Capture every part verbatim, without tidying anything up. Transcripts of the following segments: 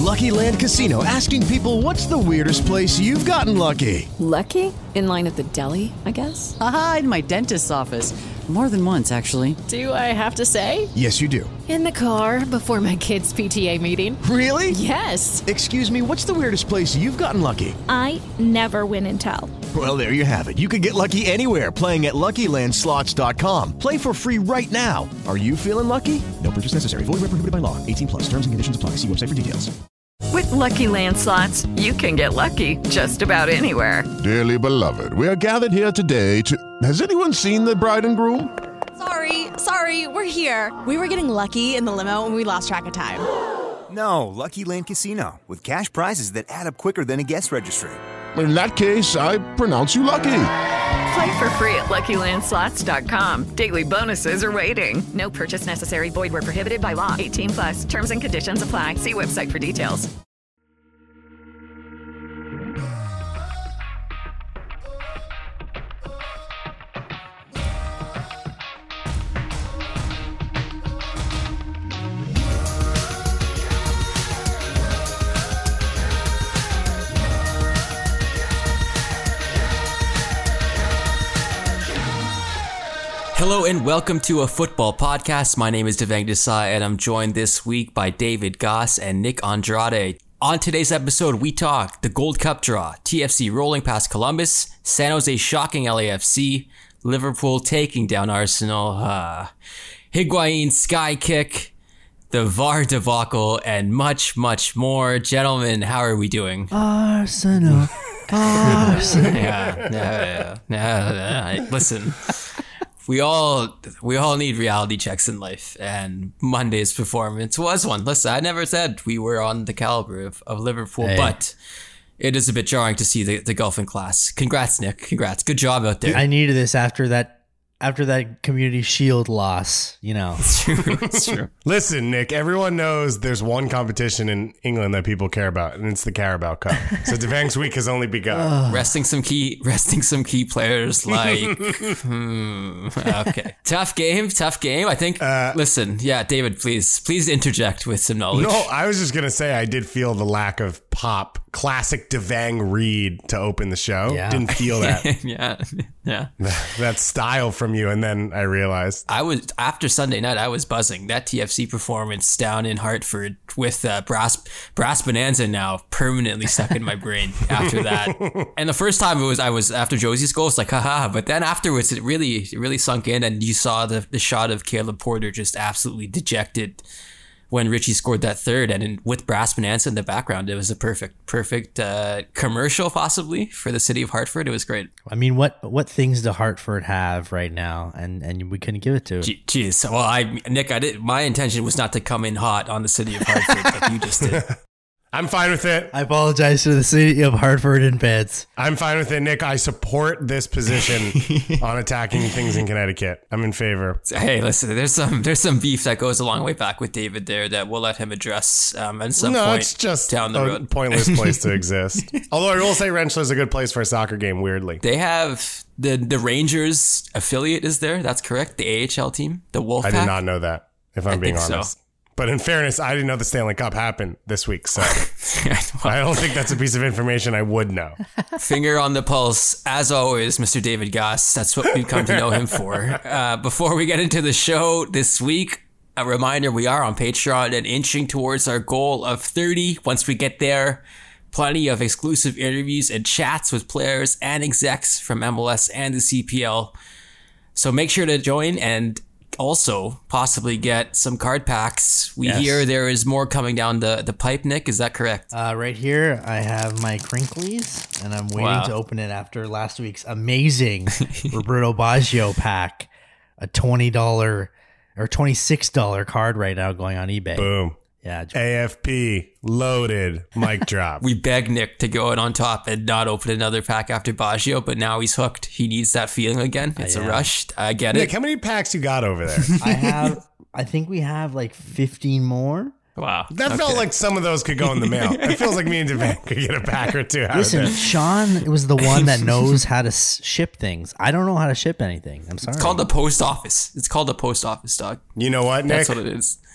Lucky Land Casino, asking people, what's the weirdest place you've gotten lucky? Lucky? In line at the deli, I guess? Aha, in my dentist's office. More than once, actually. Do I have to say? Yes, you do. In the car before my kids' P T A meeting. Really? Yes. Excuse me, what's the weirdest place you've gotten lucky? I never win and tell. Well, there you have it. You can get lucky anywhere, playing at Lucky Land Slots dot com. Play for free right now. Are you feeling lucky? No purchase necessary. Void where prohibited by law. eighteen plus. Terms and conditions apply. See website for details. With Lucky Land Slots, you can get lucky just about anywhere. Dearly beloved, we are gathered here today to... Has anyone seen the bride and groom? Sorry, sorry, we're here. We were getting lucky in the limo and we lost track of time. No, Lucky Land Casino, with cash prizes that add up quicker than a guest registry. In that case, I pronounce you lucky. Play for free at Lucky Land Slots dot com. Daily bonuses are waiting. No purchase necessary. Void where prohibited by law. eighteen plus. Terms and conditions apply. See website for details. Hello and welcome to a football podcast. My name is Devang Desai and I'm joined this week by David Goss and Nick Andrade. On today's episode, we talk the Gold Cup draw, T F C rolling past Columbus, San Jose shocking L A F C, Liverpool taking down Arsenal, uh, Higuain sky kick, the V A R debacle, and much, much more. Gentlemen, how are we doing? Arsenal. Arsenal. yeah, yeah, yeah, yeah, yeah. Listen. We all we all need reality checks in life, and Monday's performance was one. Listen, I never said we were on the caliber of, of Liverpool, hey. But it is a bit jarring to see the, the golf in class. Congrats, Nick. Congrats. Good job out there. I needed this after that after that Community Shield loss, you know. It's true. It's true. Listen, Nick, everyone knows there's one competition in England that people care about, and it's the Carabao Cup. So Devang's week has only begun. Uh, resting some key resting some key players like hmm, okay. Tough game, tough game. I think uh, listen, yeah, David, please, please interject with some knowledge. No, I was just gonna say I did feel the lack of pop, classic Devang read to open the show. Yeah. Didn't feel that. yeah. Yeah. That style from you, and then I realized I was after Sunday night. I was buzzing. That T F C performance down in Hartford with uh, Brass Brass Bonanza now permanently stuck in my brain after that. And the first time it was I was after Josie's goal, it's like haha. But then afterwards, it really it really sunk in, and you saw the the shot of Caleb Porter just absolutely dejected when Richie scored that third, and in, with Brass Bonanza in the background, it was a perfect, perfect uh, commercial possibly for the city of Hartford. It was great. I mean, what what things do Hartford have right now, and, and we couldn't give it to it. Jeez, well, I Nick, I did. My intention was not to come in hot on the city of Hartford like you just did. I'm fine with it. I apologize to the city of Hartford and Beds. I'm fine with it, Nick. I support this position on attacking things in Connecticut. I'm in favor. Hey, listen, there's some there's some beef that goes a long way back with David there that we'll let him address um, at some no, point it's just down the a road. Pointless place to exist. Although I will say Rensselaer's a good place for a soccer game, weirdly. They have the, the Rangers affiliate is there. That's correct. The A H L team, the Wolfpack. I did not know that, if I'm I being think honest. So. But in fairness, I didn't know the Stanley Cup happened this week, so I don't think that's a piece of information I would know. Finger on the pulse, as always, Mister David Goss. That's what we've come to know him for. Uh, before we get into the show this week, a reminder, we are on Patreon and inching towards our goal of thirty. Once we get there, plenty of exclusive interviews and chats with players and execs from M L S and the C P L. So make sure to join and also possibly get some card packs. We yes. hear there is more coming down the, the pipe, Nick. Is that correct? Uh, right here, I have my Crinklies, and I'm waiting wow. to open it after last week's amazing Roberto Baggio pack. A twenty dollars or twenty-six dollars card right now going on eBay. Boom. Yeah. A F P loaded. Mic drop. We begged Nick to go in on top and not open another pack after Baggio, but now he's hooked. He needs that feeling again. It's uh, yeah. a rush. I get Nick, it. how many packs you got over there? I have, I think we have like fifteen more. Wow. That okay. felt like some of those could go in the mail. It feels like me and Devang could get a pack or two out Listen, of this. Sean was the one that knows how to ship things. I don't know how to ship anything. I'm sorry. It's called the post office. It's called the post office, dog. You know what, Nick? That's what it is.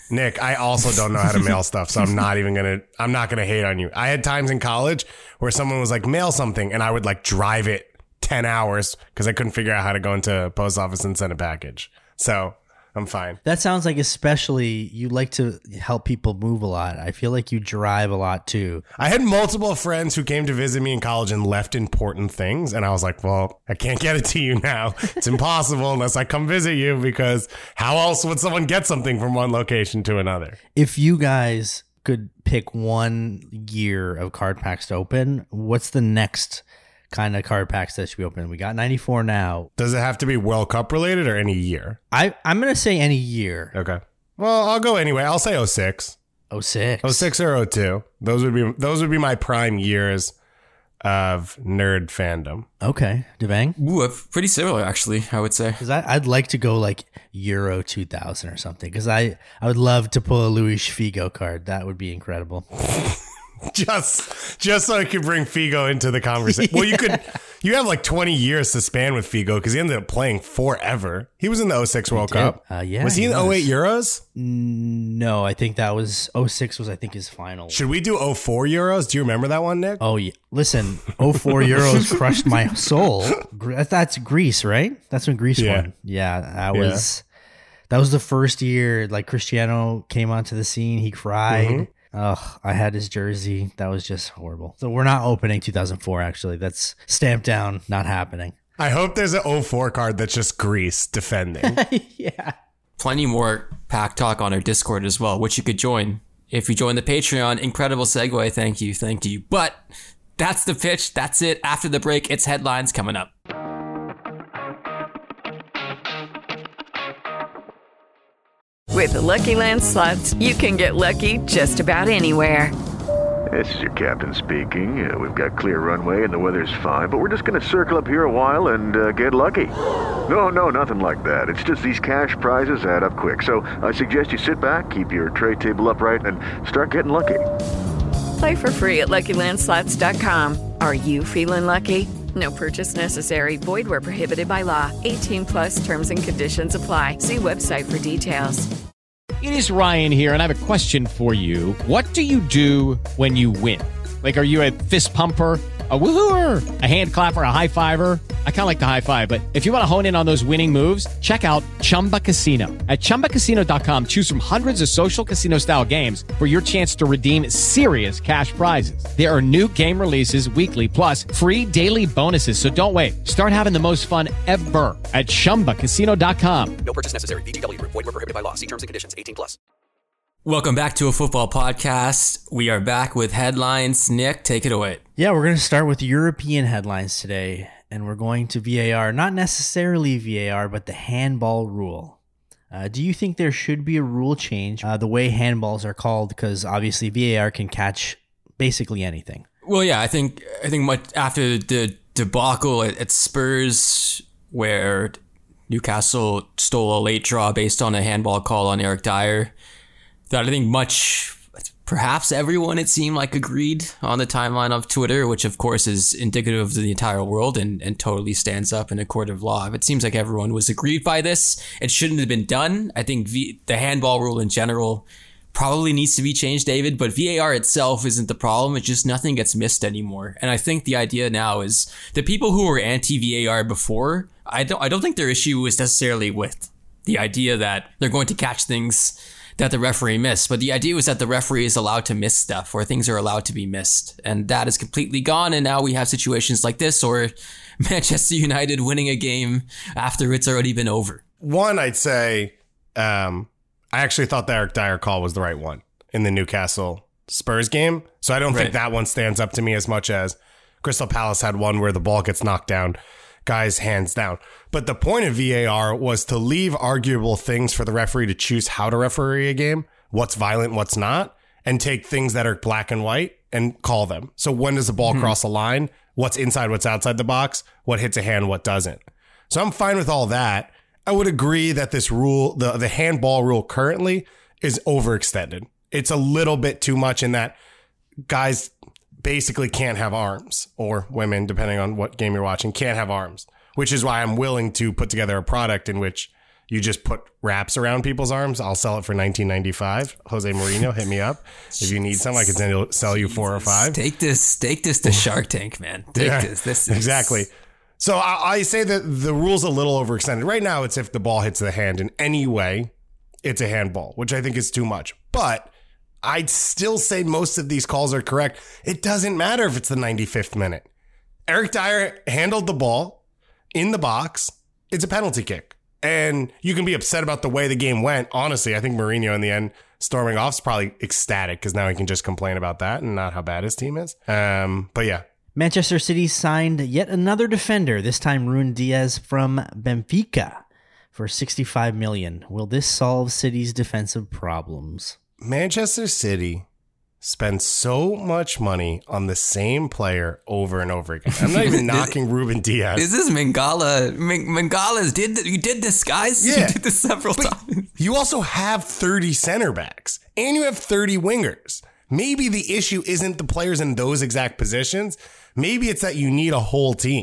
Nick, I also don't know how to mail stuff, so I'm not even gonna. I'm not gonna hate on you. I had times in college where someone was like, mail something, and I would like drive it ten hours because I couldn't figure out how to go into a post office and send a package. So I'm fine. That sounds like especially you like to help people move a lot. I feel like you drive a lot too. I had multiple friends who came to visit me in college and left important things. And I was like, well, I can't get it to you now. It's impossible unless I come visit you, because how else would someone get something from one location to another? If you guys could pick one year of card packs to open, what's the next kind of card packs that should be open? We got ninety-four now. Does it have to be World Cup related or any year? I, I'm going to say any year. Okay. Well, I'll go anyway. I'll say oh six. oh six. oh six or oh two. Those would be those would be my prime years of nerd fandom. Okay. Devang? Ooh, pretty similar, actually, I would say. Because I'd like to go like Euro two thousand or something. Because I, I would love to pull a Luis Figo card. That would be incredible. Just just so I could bring Figo into the conversation. Well, you could, you have like twenty years to span with Figo because he ended up playing forever. He was in the oh six World Cup. Uh, yeah, was he, he in the oh eight Euros? No, I think that was oh six was I think his final. Should we do oh four Euros? Do you remember that one, Nick? Oh yeah. Listen, oh four Euros crushed my soul. That's Greece, right? That's when Greece yeah. won. Yeah, that was yeah. that was the first year like Cristiano came onto the scene. He cried. Mm-hmm. Oh, I had his jersey. That was just horrible. So we're not opening two thousand four, actually. That's stamped down, not happening. I hope there's an oh four card that's just Greece defending. Yeah. Plenty more pack talk on our Discord as well, which you could join if you join the Patreon. Incredible segue. Thank you. Thank you. But that's the pitch. That's it. After the break, it's headlines coming up. With the Lucky Land Slots, you can get lucky just about anywhere. This is your captain speaking. Uh, we've got clear runway and the weather's fine, but we're just going to circle up here a while and uh, get lucky. No, no, nothing like that. It's just these cash prizes add up quick. So I suggest you sit back, keep your tray table upright, and start getting lucky. Play for free at Lucky Land Slots dot com. Are you feeling lucky? No purchase necessary. Void where prohibited by law. eighteen plus terms and conditions apply. See website for details. It is Ryan here, and I have a question for you. What do you do when you win? Like, are you a fist pumper, a woohooer, a hand clapper, a high fiver? I kind of like the high five, but if you want to hone in on those winning moves, check out Chumba Casino. At chumba casino dot com, choose from hundreds of social casino style games for your chance to redeem serious cash prizes. There are new game releases weekly, plus free daily bonuses. So don't wait. Start having the most fun ever at chumba casino dot com. No purchase necessary. V G W. Void where prohibited by law. See terms and conditions. eighteen plus. Welcome back to a football podcast. We are back with headlines. Nick, take it away. Yeah, we're going to start with European headlines today, and we're going to V A R. Not necessarily V A R, but the handball rule. Uh, do you think there should be a rule change, uh, the way handballs are called? Because obviously V A R can catch basically anything. Well, yeah, I think I think much after the debacle at, at Spurs, where Newcastle stole a late draw based on a handball call on Eric Dyer, that I think much, perhaps everyone, it seemed like, agreed on the timeline of Twitter, which of course is indicative of the entire world and, and totally stands up in a court of law. If it seems like everyone was aggrieved by this, it shouldn't have been done. I think v, the handball rule in general probably needs to be changed, David, but V A R itself isn't the problem. It's just nothing gets missed anymore. And I think the idea now is the people who were anti-V A R before, I don't, I don't think their issue is necessarily with the idea that they're going to catch things that the referee missed, but the idea was that the referee is allowed to miss stuff, or things are allowed to be missed, and that is completely gone. And now we have situations like this, or Manchester United winning a game after it's already been over. One, I'd say, um, I actually thought the Eric Dyer call was the right one in the Newcastle Spurs game, so I don't right. think that one stands up to me as much as Crystal Palace had one where the ball gets knocked down, guys hands down. But the point of V A R was to leave arguable things for the referee to choose how to referee a game, what's violent, what's not, and take things that are black and white and call them. So when does the ball hmm. cross a line? What's inside, what's outside the box? What hits a hand, what doesn't? So I'm fine with all that. I would agree that this rule, the, the handball rule currently, is overextended. It's a little bit too much in that guys basically can't have arms, or women, depending on what game you're watching, can't have arms, which is why I'm willing to put together a product in which you just put wraps around people's arms. I'll sell it for nineteen ninety-five. Jose Mourinho, hit me up. If you need some, I can sell you four or five. Take this, take this to Shark Tank, man. Take yeah, this. This is... Exactly. So I, I say that the rule's a little overextended. Right now, it's if the ball hits the hand in any way, it's a handball, which I think is too much. But I'd still say most of these calls are correct. It doesn't matter if it's the ninety-fifth minute. Eric Dyer handled the ball in the box. It's a penalty kick. And you can be upset about the way the game went. Honestly, I think Mourinho in the end, storming off, is probably ecstatic because now he can just complain about that and not how bad his team is. Um, but yeah. Manchester City signed yet another defender, this time Ruben Diaz from Benfica for sixty-five million dollars. Will this solve City's defensive problems? Manchester City spends so much money on the same player over and over again. I'm not even knocking Ruben Diaz. Is this Mangala? M- Mangala's did th- you did this, guys? Yeah. You did this several but times. You also have thirty center backs and you have thirty wingers. Maybe the issue isn't the players in those exact positions. Maybe it's that you need a whole team.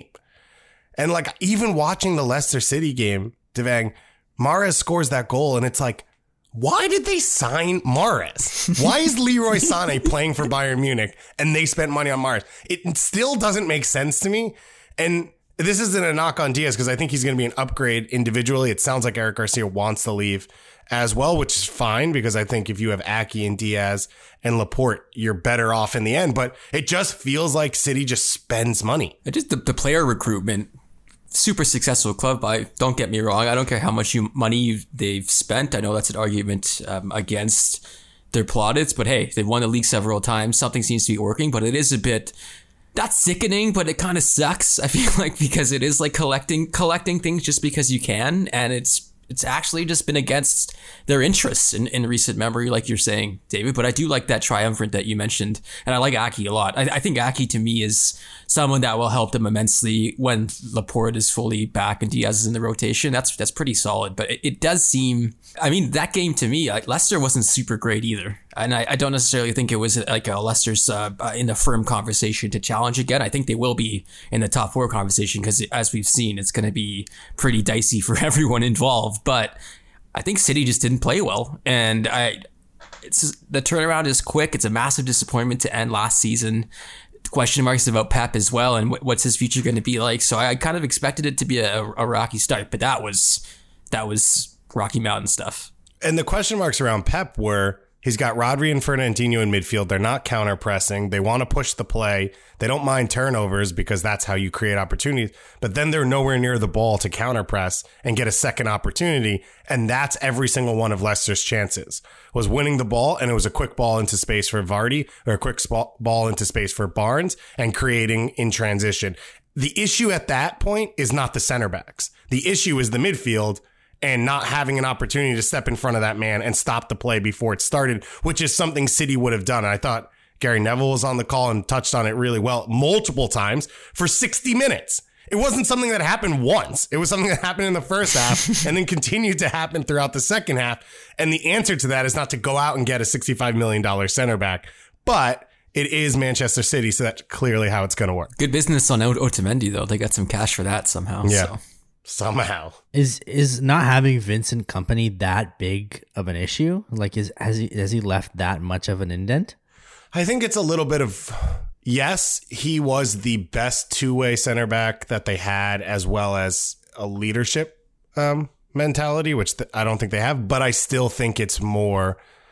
And like even watching the Leicester City game, Devang, Mahrez scores that goal and it's like, why did they sign Mahrez? Why is Leroy Sané playing for Bayern Munich and they spent money on Mahrez? It still doesn't make sense to me. And this isn't a knock on Diaz because I think he's going to be an upgrade individually. It sounds like Eric Garcia wants to leave as well, which is fine because I think if you have Aki and Diaz and Laporte, you're better off in the end. But it just feels like City just spends money. It just the, the player recruitment. Super successful club. I don't get me wrong. I don't care how much you, money you, they've spent. I know that's an argument um, against their plaudits, but hey, they've won the league several times. Something seems to be working, but it is a bit not sickening, but it kind of sucks. I feel like because it is like collecting collecting things just because you can, and it's it's actually just been against their interests in, in recent memory, like you're saying, David. But I do like that triumvirate that you mentioned, and I like Aki a lot. I, I think Aki to me is someone that will help them immensely when Laporte is fully back and Diaz is in the rotation. That's that's pretty solid. But it, it does seem, I mean, that game to me, like Leicester wasn't super great either. And I, I don't necessarily think it was like a Leicester's uh, in a firm conversation to challenge again. I think they will be in the top four conversation because as we've seen, it's going to be pretty dicey for everyone involved. But I think City just didn't play well. And I, it's the turnaround is quick. It's a massive disappointment to end last season. Question marks about Pep as well. And what's his future going to be like? So I kind of expected it to be a, a rocky start, but that was, that was Rocky Mountain stuff. And the question marks around Pep were, he's got Rodri and Fernandinho in midfield. They're not counter pressing. They want to push the play. They don't mind turnovers because that's how you create opportunities. But then they're nowhere near the ball to counter press and get a second opportunity. And that's every single one of Leicester's chances was winning the ball. And it was a quick ball into space for Vardy or a quick ball into space for Barnes and creating in transition. The issue at that point is not the center backs. The issue is the midfield and not having an opportunity to step in front of that man and stop the play before it started, which is something City would have done. And I thought Gary Neville was on the call and touched on it really well multiple times for sixty minutes. It wasn't something that happened once. It was something that happened in the first half and then continued to happen throughout the second half. And the answer to that is not to go out and get a sixty-five million dollars center back, but it is Manchester City, so that's clearly how it's going to work. Good business on Otamendi, though. They got some cash for that somehow. Yeah. So. Somehow. Is is not having Vincent Kompany that big of an issue? Like, is has he has he left that much of an indent? I think it's a little bit of, yes, he was the best two-way center back that they had, as well as a leadership um, mentality, which th- I don't think they have. But I still think it's more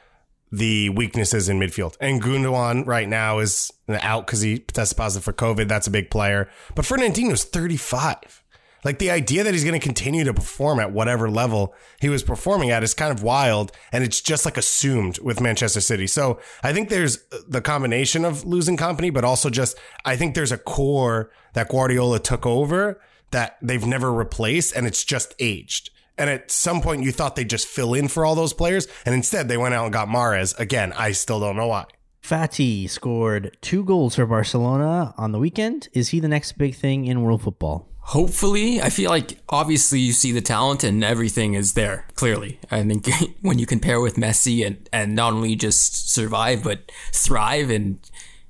the weaknesses in midfield. And Gundogan right now is out because he tested positive for COVID. That's a big player. But Fernandinho's thirty-five. Like the idea that he's going to continue to perform at whatever level he was performing at is kind of wild. And it's just like assumed with Manchester City. So I think there's the combination of losing Kompany, but also just, I think there's a core that Guardiola took over that they've never replaced. And it's just aged. And at some point you thought they'd just fill in for all those players. And instead they went out and got Mahrez. Again, I still don't know why. Fati scored two goals for Barcelona on the weekend. Is he the next big thing in world football? Hopefully. I feel like obviously you see the talent and everything is there, clearly. I think when you compare with Messi and, and not only just survive, but thrive and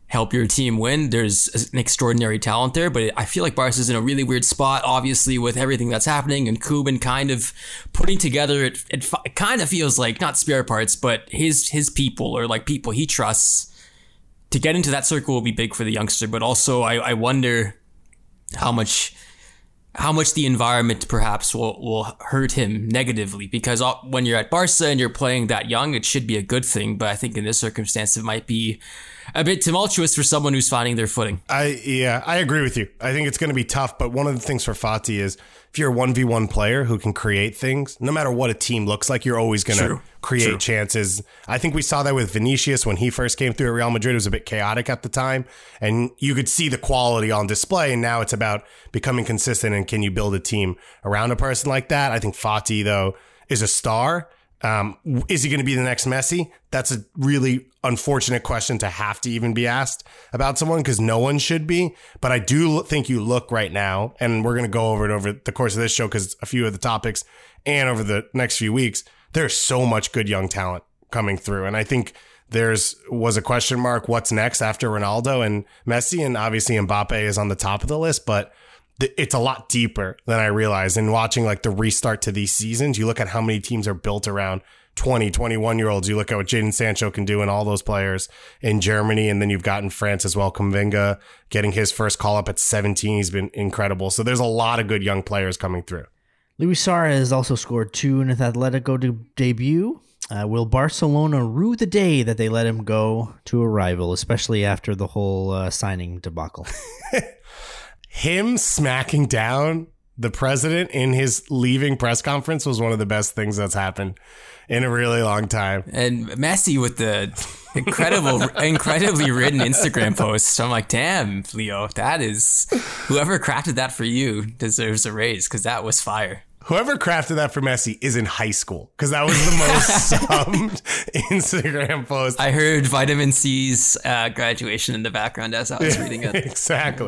help your team win. There's an extraordinary talent there, but I feel like Barca's in a really weird spot, obviously, with everything that's happening, and Koeman kind of putting together, it, it, it kind of feels like, not spare parts, but his his people, or like people he trusts. To get into that circle will be big for the youngster, but also I, I wonder how much how much the environment perhaps will, will hurt him negatively, because when you're at Barca and you're playing that young, it should be a good thing. But I think in this circumstance, it might be a bit tumultuous for someone who's finding their footing. I yeah, I agree with you. I think it's going to be tough. But one of the things for Fati is if you're a one v one player who can create things, no matter what a team looks like, you're always going to create True. chances. I think we saw that with Vinicius when he first came through at Real Madrid. It was a bit chaotic at the time, and you could see the quality on display. And now it's about becoming consistent, and can you build a team around a person like that? I think Fati, though, is a star. Um, is he going to be the next Messi? That's a really unfortunate question to have to even be asked about someone, because no one should be. But I do think you look right now, and we're going to go over it over the course of this show, because a few of the topics and over the next few weeks, there's so much good young talent coming through. And I think there's was a question mark, what's next after Ronaldo and Messi? And obviously Mbappe is on the top of the list, but it's a lot deeper than I realized. And watching like the restart to these seasons, you look at how many teams are built around twenty, twenty-one year olds. You look at what Jadon Sancho can do and all those players in Germany. And then you've got in France as well, Camavinga getting his first call up at seventeen. He's been incredible. So there's a lot of good young players coming through. Luis Suarez also scored two in his Atletico de- debut. Uh, will Barcelona rue the day that they let him go to a rival, especially after the whole uh, signing debacle? Him smacking down the president in his leaving press conference was one of the best things that's happened in a really long time. And Messi with the incredible, incredibly written Instagram post. I'm like, damn, Leo, that is, whoever crafted that for you deserves a raise, because that was fire. Whoever crafted that for Messi is in high school, because that was the most summed Instagram post. I heard Vitamin C's uh, graduation in the background as I was reading it. Exactly.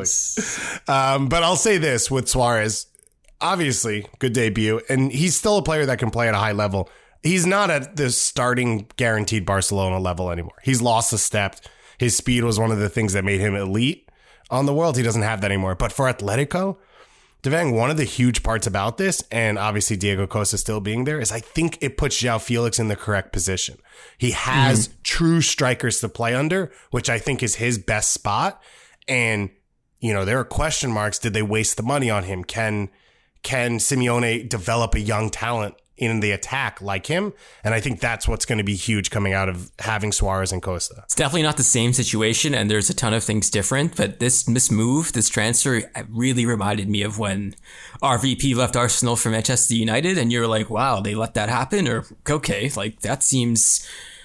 Um, but I'll say this with Suarez, obviously good debut, and he's still a player that can play at a high level. He's not at the starting guaranteed Barcelona level anymore. He's lost a step. His speed was one of the things that made him elite on the world. He doesn't have that anymore. But for Atletico, Devang, one of the huge parts about this, and obviously Diego Costa still being there, is I think it puts João Felix in the correct position. He has mm-hmm. true strikers to play under, which I think is his best spot. And, you know, there are question marks. Did they waste the money on him? Can, can Simeone develop a young talent in the attack like him? And I think that's what's going to be huge coming out of having Suarez and Costa. It's definitely not the same situation, and there's a ton of things different, but this, this move, this transfer really reminded me of when R V P left Arsenal for Manchester United, and you're like, wow, they let that happen? Or, okay, like that seems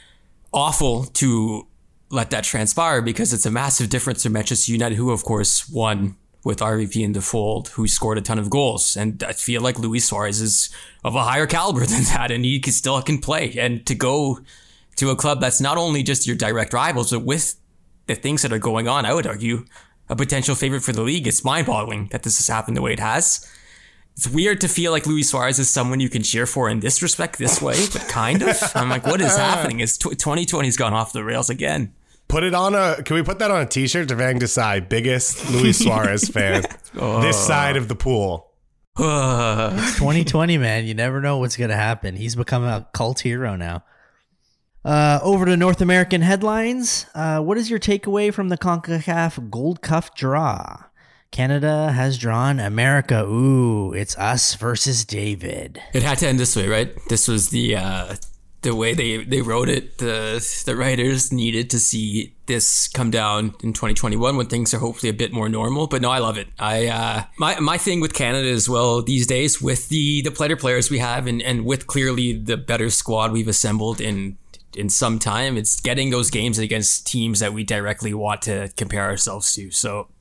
awful to let that transpire, because it's a massive difference for Manchester United, who of course won with R V P in the fold, who scored a ton of goals. And I feel like Luis Suarez is of a higher caliber than that, and he can, still can play. And to go to a club that's not only just your direct rivals, but with the things that are going on, I would argue, a potential favorite for the league, it's mind-boggling that this has happened the way it has. It's weird to feel like Luis Suarez is someone you can cheer for in this respect, this way, but kind of. I'm like, what is happening? Is twenty twenty's gone off the rails again? Put it on a, can we put that on a t-shirt? Devang Desai, biggest Luis Suarez fan. Oh. This side of the pool. It's twenty twenty, man. You never know what's going to happen. He's become a cult hero now. Uh, over to North American headlines. Uh, what is your takeaway from the CONCACAF Gold Cup draw? Canada has drawn America. Ooh, it's us versus David. It had to end this way, right? This was the uh, the way they, they wrote it. The the writers needed to see this come down in twenty twenty-one when things are hopefully a bit more normal. But no, I love it. I uh, my my thing with Canada as well these days, with the the better players we have, and, and with clearly the better squad we've assembled in in some time, it's getting those games against teams that we directly want to compare ourselves to. So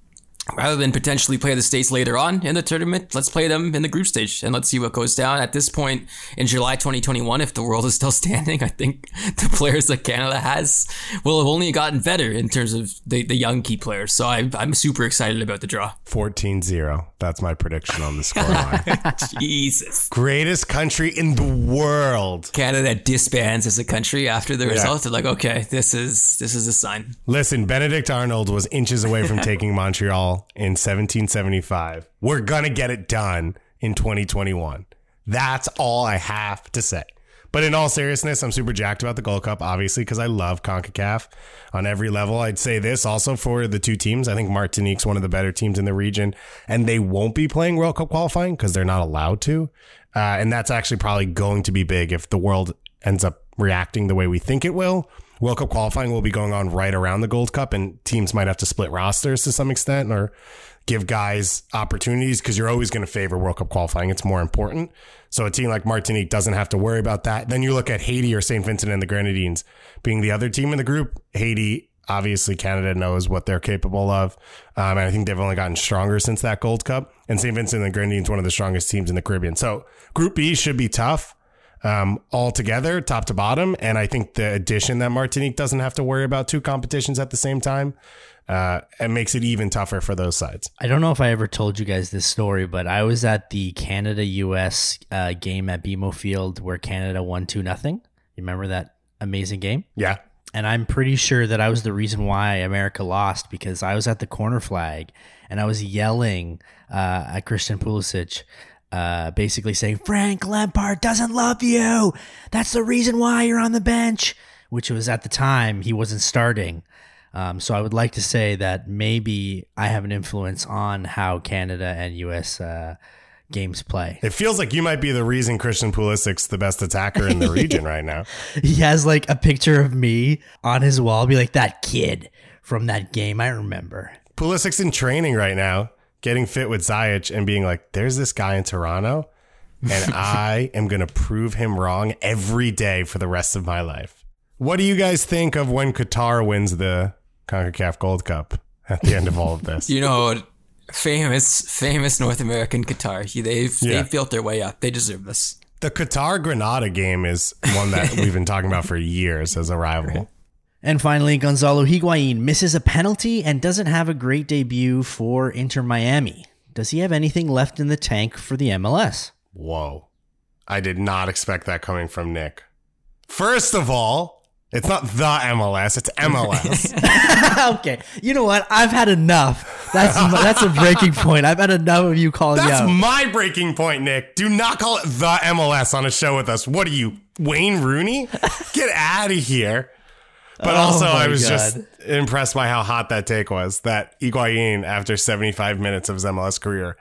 rather than potentially play the States later on in the tournament, let's play them in the group stage and let's see what goes down. At this point in July twenty twenty-one, if the world is still standing, I think the players that Canada has will have only gotten better in terms of the, the young key players. So I, I'm super excited about the draw. fourteen zero. That's my prediction on the scoreline. Jesus. Greatest country in the world. Canada disbands as a country after the Yeah. result. They're like, okay, this is this is a sign. Listen, Benedict Arnold was inches away from taking Montreal in seventeen seventy-five. We're going to get it done in twenty twenty-one. That's all I have to say. But in all seriousness, I'm super jacked about the Gold Cup, obviously, because I love CONCACAF on every level. I'd say this also for the two teams. I think Martinique's one of the better teams in the region, and they won't be playing World Cup qualifying because they're not allowed to. Uh, and that's actually probably going to be big if the world ends up reacting the way we think it will. World Cup qualifying will be going on right around the Gold Cup, and teams might have to split rosters to some extent or give guys opportunities because you're always going to favor World Cup qualifying. It's more important. So a team like Martinique doesn't have to worry about that. Then you look at Haiti or Saint Vincent and the Grenadines being the other team in the group. Haiti, obviously Canada knows what they're capable of. Um, and I think they've only gotten stronger since that Gold Cup. And Saint Vincent and the Grenadines, one of the strongest teams in the Caribbean. So Group B should be tough. Um, all together, top to bottom. And I think the addition that Martinique doesn't have to worry about two competitions at the same time, uh, it makes it even tougher for those sides. I don't know if I ever told you guys this story, but I was at the Canada U S uh, game at B M O Field where Canada won two nothing. You remember that amazing game? Yeah. And I'm pretty sure that I was the reason why America lost because I was at the corner flag and I was yelling uh, at Christian Pulisic, Uh, basically saying, Frank Lampard doesn't love you. That's the reason why you're on the bench, which was at the time he wasn't starting. Um, so I would like to say that maybe I have an influence on how Canada and U S uh, games play. It feels like you might be the reason Christian Pulisic's the best attacker in the region right now. He has like a picture of me on his wall, be like, that kid from that game, I remember. Pulisic's in training right now, getting fit with Ziyech and being like, there's this guy in Toronto and I am going to prove him wrong every day for the rest of my life. What do you guys think of when Qatar wins the CONCACAF Gold Cup at the end of all of this? You know, famous, famous North American Qatar. They've, Yeah. they've built their way up. They deserve this. The Qatar-Grenada game is one that we've been talking about for years as a rival. And finally, Gonzalo Higuain misses a penalty and doesn't have a great debut for Inter Miami. Does he have anything left in the tank for the M L S? Whoa. I did not expect that coming from Nick. First of all, it's not the M L S, it's M L S. Okay, you know what? I've had enough. That's that's a breaking point. I've had enough of you calling That's out. my breaking point, Nick. Do not call it the M L S on a show with us. What are you, Wayne Rooney? Get out of here. But Oh also, my I was God. just impressed by how hot that take was. That Higuain, after seventy-five minutes of his M L S career,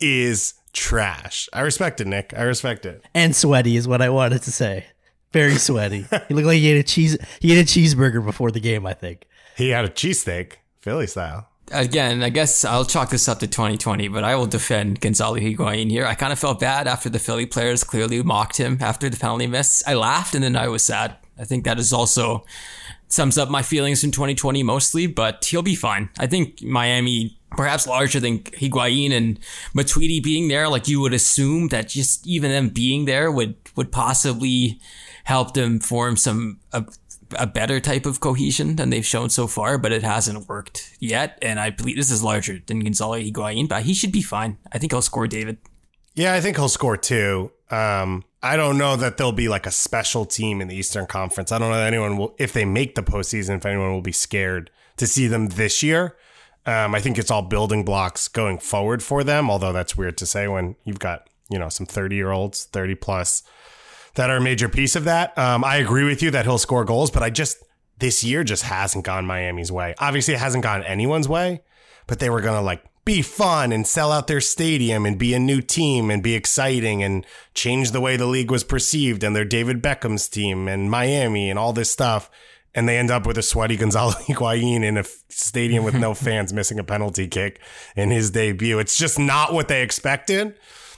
is trash. I respect it, Nick. I respect it. And sweaty is what I wanted to say. Very sweaty. He looked like he ate a cheese. He ate a cheeseburger before the game, I think. He had a cheesesteak, Philly style. Again, I guess I'll chalk this up to twenty twenty, but I will defend Gonzalo Higuain here. I kind of felt bad after the Philly players clearly mocked him after the penalty miss. I laughed and then I was sad. I think that is also sums up my feelings in twenty twenty mostly, but he'll be fine. I think Miami, perhaps larger than Higuain and Matuidi being there, like you would assume that just even them being there would, would possibly help them form some a, a better type of cohesion than they've shown so far, but it hasn't worked yet. And I believe this is larger than Gonzalo Higuain, but he should be fine. I think he'll score, David. Yeah, I think he'll score too. Um, I don't know that there'll be like a special team in the Eastern Conference. I don't know that anyone will, if they make the postseason, if anyone will be scared to see them this year. Um, I think it's all building blocks going forward for them, although that's weird to say when you've got, you know, some thirty-year-olds, thirty plus, that are a major piece of that. Um, I agree with you that he'll score goals, but I just, this year just hasn't gone Miami's way. Obviously, it hasn't gone anyone's way, but they were going to like be fun and sell out their stadium and be a new team and be exciting and change the way the league was perceived and their David Beckham's team and Miami and all this stuff. And they end up with a sweaty Gonzalo Higuain in a f- stadium with no fans missing a penalty kick in his debut. It's just not what they expected,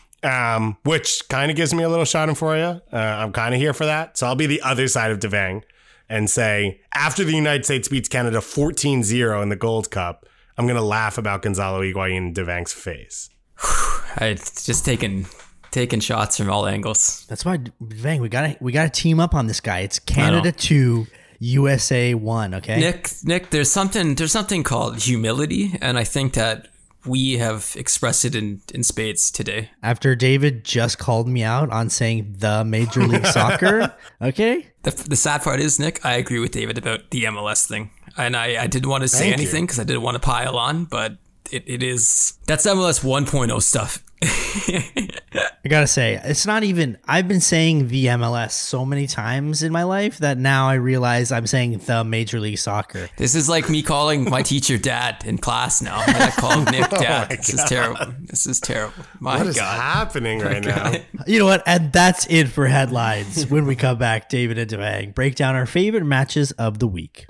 um, which kind of gives me a little schadenfreude. Uh, I'm kind of here for that. So I'll be the other side of Devang and say, after the United States beats Canada fourteen zero in the Gold Cup, I'm going to laugh about Gonzalo Higuain in Devang's face. I just taking taking shots from all angles. That's why, Devang, we gotta we gotta team up on this guy. It's Canada two, U S A one. Okay, Nick, Nick, there's something there's something called humility, and I think that we have expressed it in, in spades today. After David just called me out on saying the Major League Soccer, okay? The, the sad part is, Nick, I agree with David about the M L S thing. And I, I didn't want to say Thank anything because I didn't want to pile on, but it, it is... That's M L S one point oh stuff. I gotta say, it's not even... I've been saying the M L S so many times in my life that now I realize I'm saying the Major League Soccer. This is like me calling my teacher dad in class now. I call Nick dad. Oh this is terrible. This is terrible. My What is God. happening right now? You know what? And that's it for headlines. When we come back, David and Devang break down our favorite matches of the week.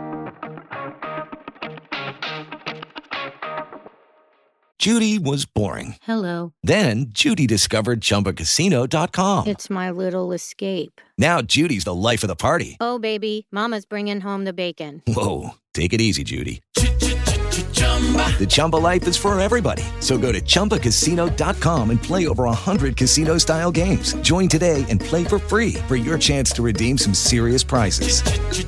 Judy was boring. Hello. Then Judy discovered Chumba Casino dot com. It's my little escape. Now Judy's the life of the party. Oh, baby, mama's bringing home the bacon. Whoa, take it easy, Judy. The Chumba life is for everybody. So go to Chumba Casino dot com and play over one hundred casino-style games. Join today and play for free for your chance to redeem some serious prizes.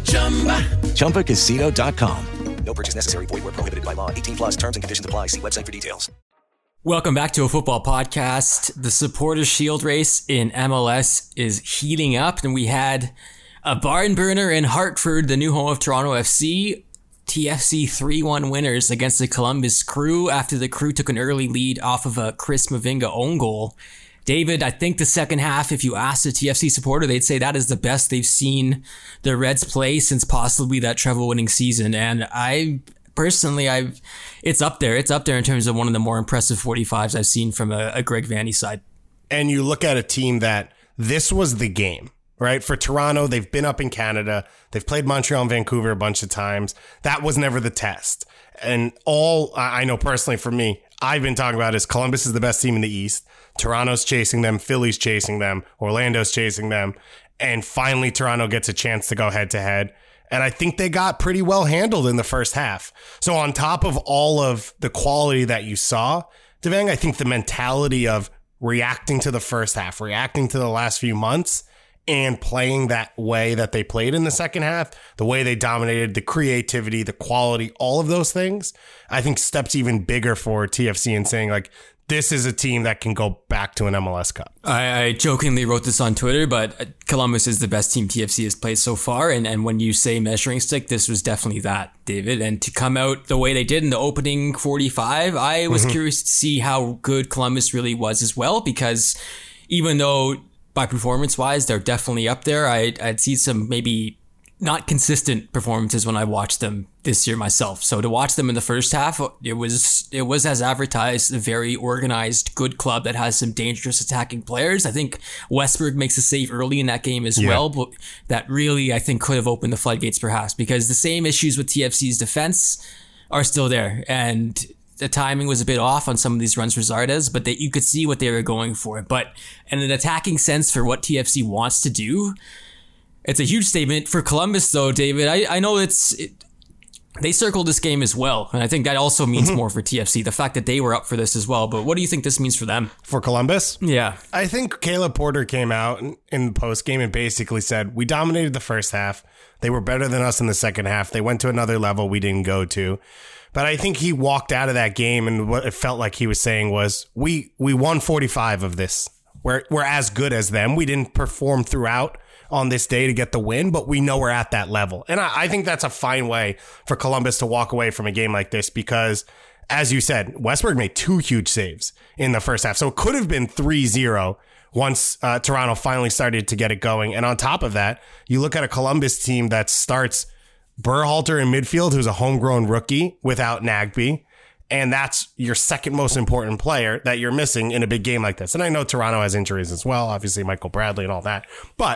Chumba Casino dot com. No purchase necessary. Void where prohibited by law. eighteen plus terms and conditions apply. See website for details. Welcome back to a football podcast. The Supporters Shield race in M L S is heating up, and we had a barn burner in Hartford, the new home of Toronto F C. T F C three one winners against the Columbus Crew after the Crew took an early lead off of a Chris Mavinga own goal. David, I think the second half, if you ask a T F C supporter, they'd say that is the best they've seen the Reds play since possibly that treble-winning season. And I personally, I've it's up there. It's up there in terms of one of the more impressive forty-fives I've seen from a, a Greg Vanney side. And you look at a team that this was the game, right? For Toronto, they've been up in Canada. They've played Montreal and Vancouver a bunch of times. That was never the test. And all I know personally for me, I've been talking about is Columbus is the best team in the East. Toronto's chasing them. Philly's chasing them. Orlando's chasing them. And finally, Toronto gets a chance to go head to head. And I think they got pretty well handled in the first half. So on top of all of the quality that you saw, Devang, I think the mentality of reacting to the first half, reacting to the last few months, and playing that way that they played in the second half, the way they dominated, the creativity, the quality, all of those things, I think steps even bigger for T F C in saying like, this is a team that can go back to an M L S Cup. I, I jokingly wrote this on Twitter, but Columbus is the best team T F C has played so far. And, and when you say measuring stick, this was definitely that, David. And to come out the way they did in the opening forty-five, I was mm-hmm. curious to see how good Columbus really was as well, because even though by performance-wise, they're definitely up there, I, I'd see some maybe not consistent performances when I watched them this year myself. So to watch them in the first half, it was it was as advertised, a very organized, good club that has some dangerous attacking players. I think Westberg makes a save early in that game as yeah. well, but that really, I think, could have opened the floodgates perhaps, because the same issues with T F C's defense are still there. And the timing was a bit off on some of these runs for Zardes, but they, you could see what they were going for. But in an attacking sense for what T F C wants to do, it's a huge statement for Columbus, though, David. I, I know it's it, they circled this game as well, and I think that also means mm-hmm. more for T F C, the fact that they were up for this as well. But what do you think this means for them? For Columbus? Yeah. I think Caleb Porter came out in, in the postgame and basically said, we dominated the first half. They were better than us in the second half. They went to another level we didn't go to. But I think he walked out of that game, and what it felt like he was saying was, we we won forty-five of this. We're, we're as good as them. We didn't perform throughout on this day to get the win, but we know we're at that level. And I, I think that's a fine way for Columbus to walk away from a game like this, because, as you said, Westberg made two huge saves in the first half. So it could have been three zero once uh, Toronto finally started to get it going. And on top of that, you look at a Columbus team that starts Berhalter in midfield, who's a homegrown rookie without Nagbe. And that's your second most important player that you're missing in a big game like this. And I know Toronto has injuries as well, obviously Michael Bradley and all that. But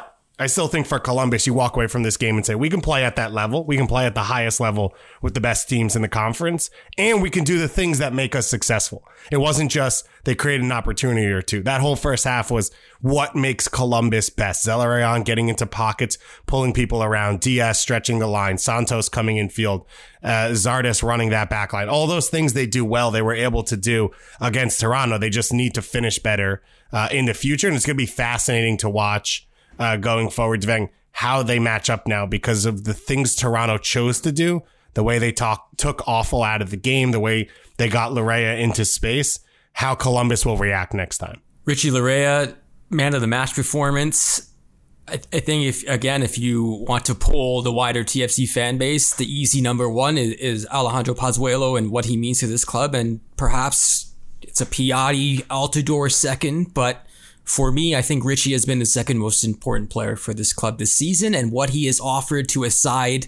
I still think for Columbus, you walk away from this game and say, we can play at that level. We can play at the highest level with the best teams in the conference, and we can do the things that make us successful. It wasn't just they created an opportunity or two. That whole first half was what makes Columbus best. Zelarayan getting into pockets, pulling people around, Diaz stretching the line, Santos coming in field, uh, Zardes running that back line. All those things they do well, they were able to do against Toronto. They just need to finish better uh, in the future, and it's going to be fascinating to watch Uh, going forward, Deveng, how they match up now because of the things Toronto chose to do, the way they talk, took awful out of the game, the way they got Larea into space, how Columbus will react next time. Richie Larea, man of the match performance. I, I think if, again, if you want to pull the wider T F C fan base, the easy number one is, is Alejandro Pozuelo and what he means to this club. And perhaps it's a Piatti Altidore second, but for me, I think Richie has been the second most important player for this club this season, and what he has offered to a side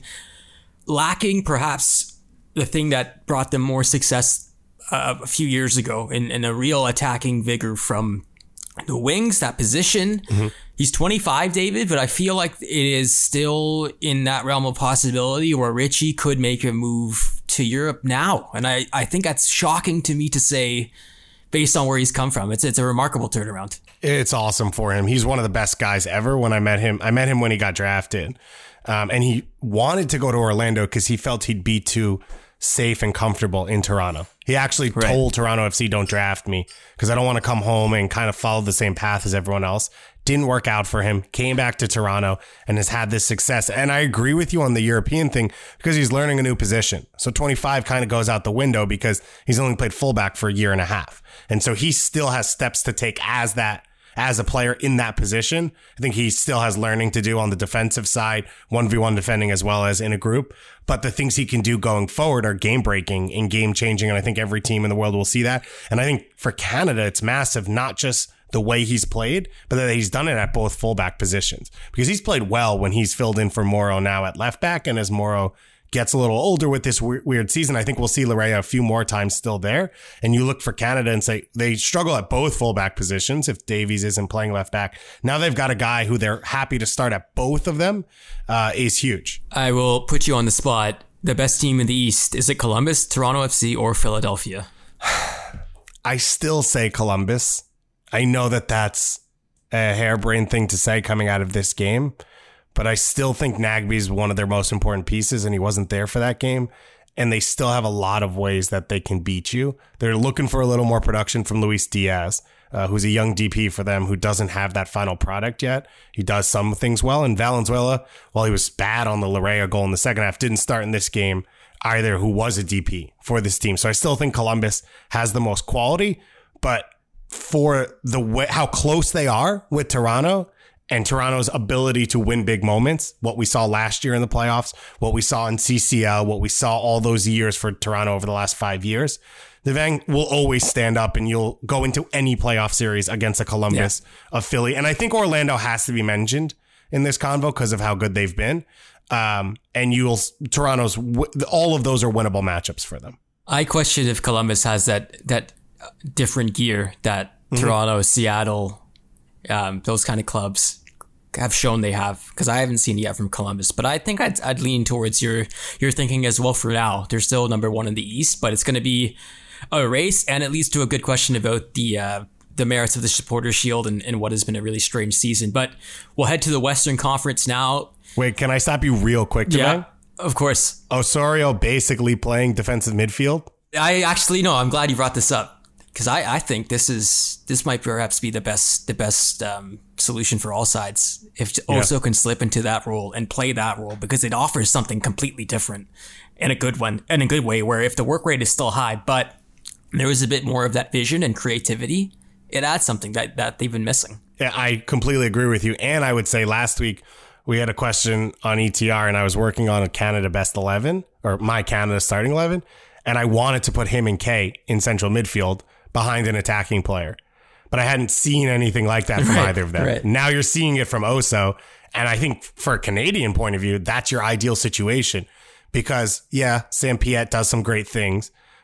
lacking perhaps the thing that brought them more success uh, a few years ago in, in a real attacking vigor from the wings, that position. Mm-hmm. He's twenty-five, David, but I feel like it is still in that realm of possibility where Richie could make a move to Europe now. And I, I think that's shocking to me to say based on where he's come from. It's it's a remarkable turnaround. It's awesome for him. He's one of the best guys ever. When I met him, I met him when he got drafted. Um, and he wanted to go to Orlando because he felt he'd be too safe and comfortable in Toronto. He actually right. told Toronto F C, don't draft me because I don't want to come home and kind of follow the same path as everyone else. Didn't work out for him, came back to Toronto and has had this success. And I agree with you on the European thing because he's learning a new position. So twenty-five kind of goes out the window because he's only played fullback for a year and a half. And so he still has steps to take as that, as a player in that position. I think he still has learning to do on the defensive side, one v one defending as well as in a group. But the things he can do going forward are game breaking and game changing. And I think every team in the world will see that. And I think for Canada, it's massive, not just the way he's played, but that he's done it at both fullback positions because he's played well when he's filled in for Morrow now at left back. And as Morrow gets a little older with this weird season, I think we'll see Larea a few more times still there. And you look for Canada and say they struggle at both fullback positions if Davies isn't playing left back. Now they've got a guy who they're happy to start at both of them uh, is huge. I will put you on the spot. The best team in the East, is it Columbus, Toronto F C, or Philadelphia? I still say Columbus. I know that that's a harebrained thing to say coming out of this game, but I still think Nagbe's one of their most important pieces, and he wasn't there for that game. And they still have a lot of ways that they can beat you. They're looking for a little more production from Luis Diaz, uh, who's a young D P for them who doesn't have that final product yet. He does some things well. And Valenzuela, while he was bad on the Larea goal in the second half, didn't start in this game either, who was a D P for this team. So I still think Columbus has the most quality, but for the way how close they are with Toronto and Toronto's ability to win big moments, what we saw last year in the playoffs, what we saw in C C L, what we saw all those years for Toronto over the last five years, the Deveng will always stand up and you'll go into any playoff series against a Columbus, yeah. of Philly. And I think Orlando has to be mentioned in this convo because of how good they've been. Um, and you'll Toronto's, all of those are winnable matchups for them. I question if Columbus has that, that, different gear that mm-hmm. Toronto, Seattle, um, those kind of clubs have shown they have, because I haven't seen it yet from Columbus. But I think I'd, I'd lean towards your your thinking as well for now. They're still number one in the East, but it's going to be a race, and it leads to a good question about the uh, the merits of the Supporter Shield and, and what has been a really strange season. But we'll head to the Western Conference now. Wait, can I stop you real quick today? Yeah, of course. Osorio basically playing defensive midfield? I actually, no, I'm glad you brought this up. Because I, I think this is this might perhaps be the best the best um, solution for all sides if Oso yeah. can slip into that role and play that role, because it offers something completely different and a good one and a good way, where if the work rate is still high but there is a bit more of that vision and creativity, it adds something that, that they've been missing. Yeah, I completely agree with you. And I would say last week we had a question on E T R and I was working on a Canada best eleven, or my Canada starting eleven, and I wanted to put him and Kay in central midfield behind an attacking player. But I hadn't seen anything like that from right, either of them. Right. Now you're seeing it from Oso. And I think for a Canadian point of view, that's your ideal situation. Because, yeah, Sam Piette does some great things,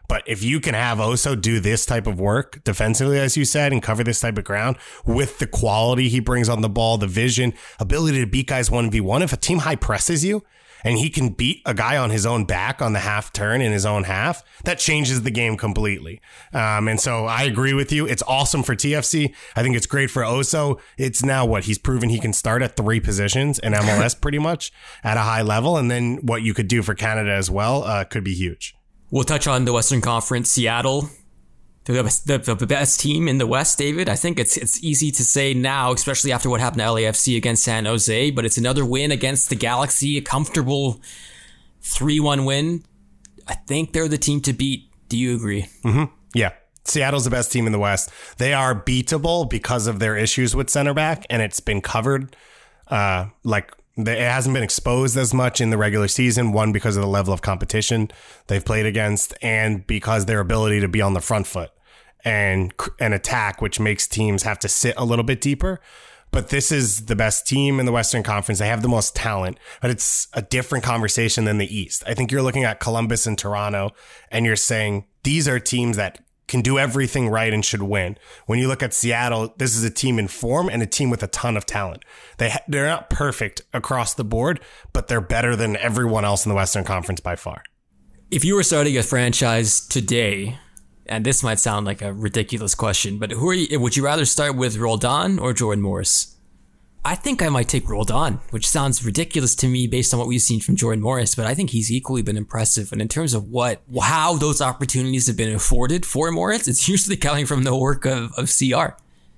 But if you can have Oso do this type of work defensively, as you said, and cover this type of ground with the quality he brings on the ball, the vision, ability to beat guys one v one, if a team high presses you and he can beat a guy on his own back on the half turn in his own half, that changes the game completely. Um, and so I agree with you. It's awesome for T F C. I think it's great for Oso. It's now what he's proven he can start at three positions in M L S pretty much at a high level. And then what you could do for Canada as well uh, could be huge. We'll touch on the Western Conference. Seattle, the, the, the best team in the West, David. I think it's it's easy to say now, especially after what happened to L A F C against San Jose, but it's another win against the Galaxy, a comfortable three one win. I think they're the team to beat. Do you agree? Mm-hmm. Yeah. Seattle's the best team in the West. They are beatable because of their issues with center back, and it's been covered uh, like it hasn't been exposed as much in the regular season, one, because of the level of competition they've played against, and because their ability to be on the front foot and an attack, which makes teams have to sit a little bit deeper. But this is the best team in the Western Conference. They have the most talent, but it's a different conversation than the East. I think you're looking at Columbus and Toronto, and you're saying these are teams that can do everything right and should win. When you look at Seattle, this is a team in form and a team with a ton of talent. They, they're not perfect across the board, but they're better than everyone else in the Western Conference by far. If you were starting a franchise today, and this might sound like a ridiculous question, but who are you, would you rather start with Roldan or Jordan Morris? I think I might take Roldan, which sounds ridiculous to me based on what we've seen from Jordan Morris, but I think he's equally been impressive. And in terms of what, how those opportunities have been afforded for Morris, it's usually coming from the work of, of C R.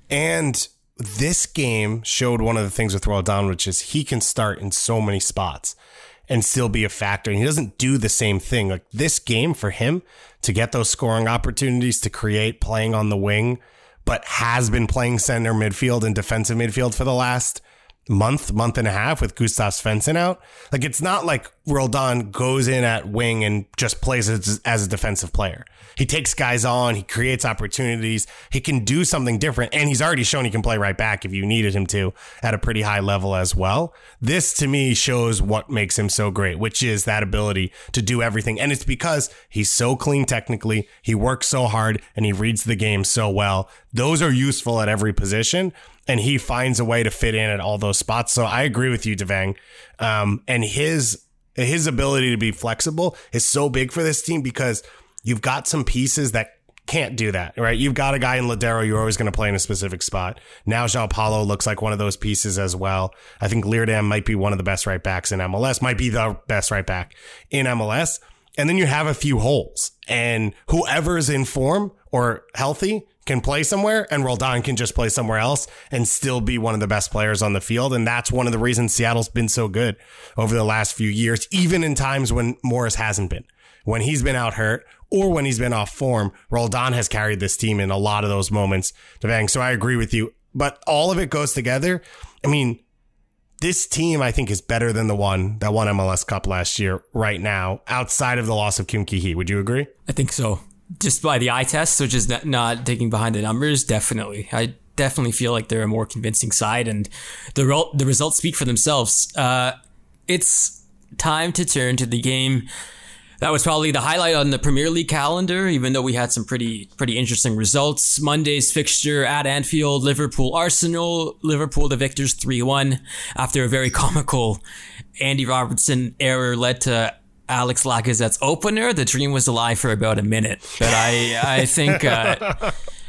And this game showed one of the things with Roldan, which is he can start in so many spots and still be a factor. And he doesn't do the same thing. Like this game for him to get those scoring opportunities, to create playing on the wing, but has been playing center midfield and defensive midfield for the last month, month and a half with Gustav Svensson out. Like it's not like Roldan goes in at wing and just plays as, as a defensive player. He takes guys on, he creates opportunities, he can do something different, and he's already shown he can play right back if you needed him to at a pretty high level as well. This to me shows what makes him so great, which is that ability to do everything. And it's because he's so clean technically, he works so hard, and he reads the game so well. Those are useful at every position, and he finds a way to fit in at all those spots. So I agree with you, Devang. Um, and his his ability to be flexible is so big for this team because you've got some pieces that can't do that, right? You've got a guy in Ladero you're always going to play in a specific spot. Now João Paulo looks like one of those pieces as well. I think Leerdam might be one of the best right backs in M L S, might be the best right back in M L S. And then you have a few holes, and whoever's in form or healthy can play somewhere, and Roldan can just play somewhere else and still be one of the best players on the field. And that's one of the reasons Seattle's been so good over the last few years, even in times when Morris hasn't been. When he's been out hurt or when he's been off form, Roldan has carried this team in a lot of those moments. Devang, so I agree with you. But all of it goes together. I mean, this team, I think, is better than the one that won M L S Cup last year right now, outside of the loss of Kim Ki-hee. Would you agree? I think so. Just by the eye test, so just not, not taking behind the numbers, definitely. I definitely feel like they're a more convincing side, and the, re- the results speak for themselves. Uh, it's time to turn to the game that was probably the highlight on the Premier League calendar, even though we had some pretty pretty interesting results. Monday's fixture at Anfield, Liverpool-Arsenal. Liverpool, the victors, three one, after a very comical Andy Robertson error led to Alex Lacazette's opener. The dream was alive for about a minute, but I I think uh,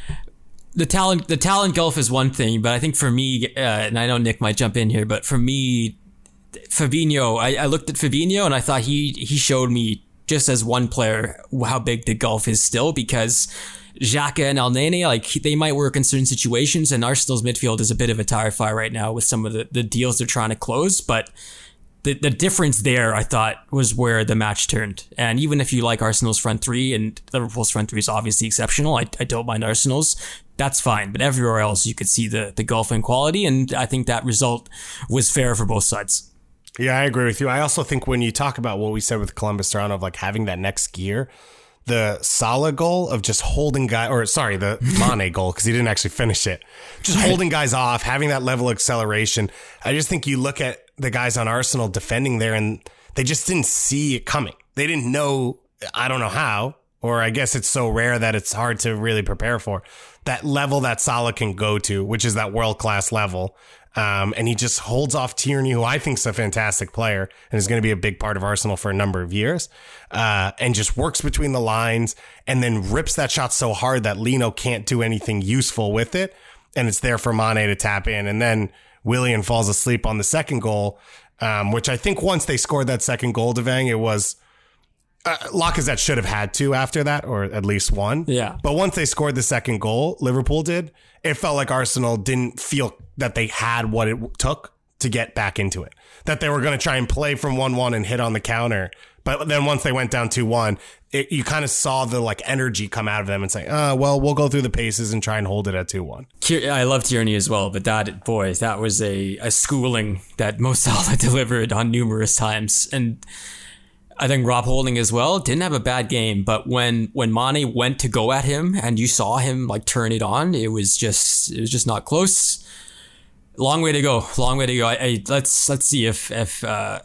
the talent the talent gulf is one thing, but I think for me, uh, and I know Nick might jump in here, but for me, Fabinho, I, I looked at Fabinho and I thought he he showed me just as one player how big the gulf is still, because Xhaka and Elneny, like they might work in certain situations, and Arsenal's midfield is a bit of a tire fire right now with some of the, the deals they're trying to close, but The the difference there, I thought, was where the match turned. And even if you like Arsenal's front three, and Liverpool's front three is obviously exceptional, I, I don't mind Arsenal's, that's fine. But everywhere else, you could see the, the gulf in quality, and I think that result was fair for both sides. Yeah, I agree with you. I also think when you talk about what we said with Columbus Toronto of like having that next gear, the Salah goal of just holding guy, or sorry, the Mane goal, because he didn't actually finish it, just holding guys off, having that level of acceleration. I just think you look at the guys on Arsenal defending there, and they just didn't see it coming. They didn't know, I don't know how, or I guess it's so rare that it's hard to really prepare for, that level that Salah can go to, which is that world-class level. Um, and he just holds off Tierney, who I think is a fantastic player and is going to be a big part of Arsenal for a number of years, uh, and just works between the lines and then rips that shot so hard that Leno can't do anything useful with it. And it's there for Mane to tap in. And then Willian falls asleep on the second goal, um, which I think once they scored that second goal, Devang, it was uh, Lacazette should have had two after that, or at least one. Yeah. But once they scored the second goal, Liverpool did, it felt like Arsenal didn't feel that they had what it took to get back into it, that they were going to try and play from one one and hit on the counter. But then once they went down two one, it, you kind of saw the like energy come out of them and say, oh, well, we'll go through the paces and try and hold it at two one. I love Tierney as well, but that, boy, that was a, a schooling that Mo Salah delivered on numerous times. And I think Rob Holding as well didn't have a bad game, but when when Mane went to go at him and you saw him like turn it on, it was just it was just not close. Long way to go, long way to go. I, I, let's let's see if if uh,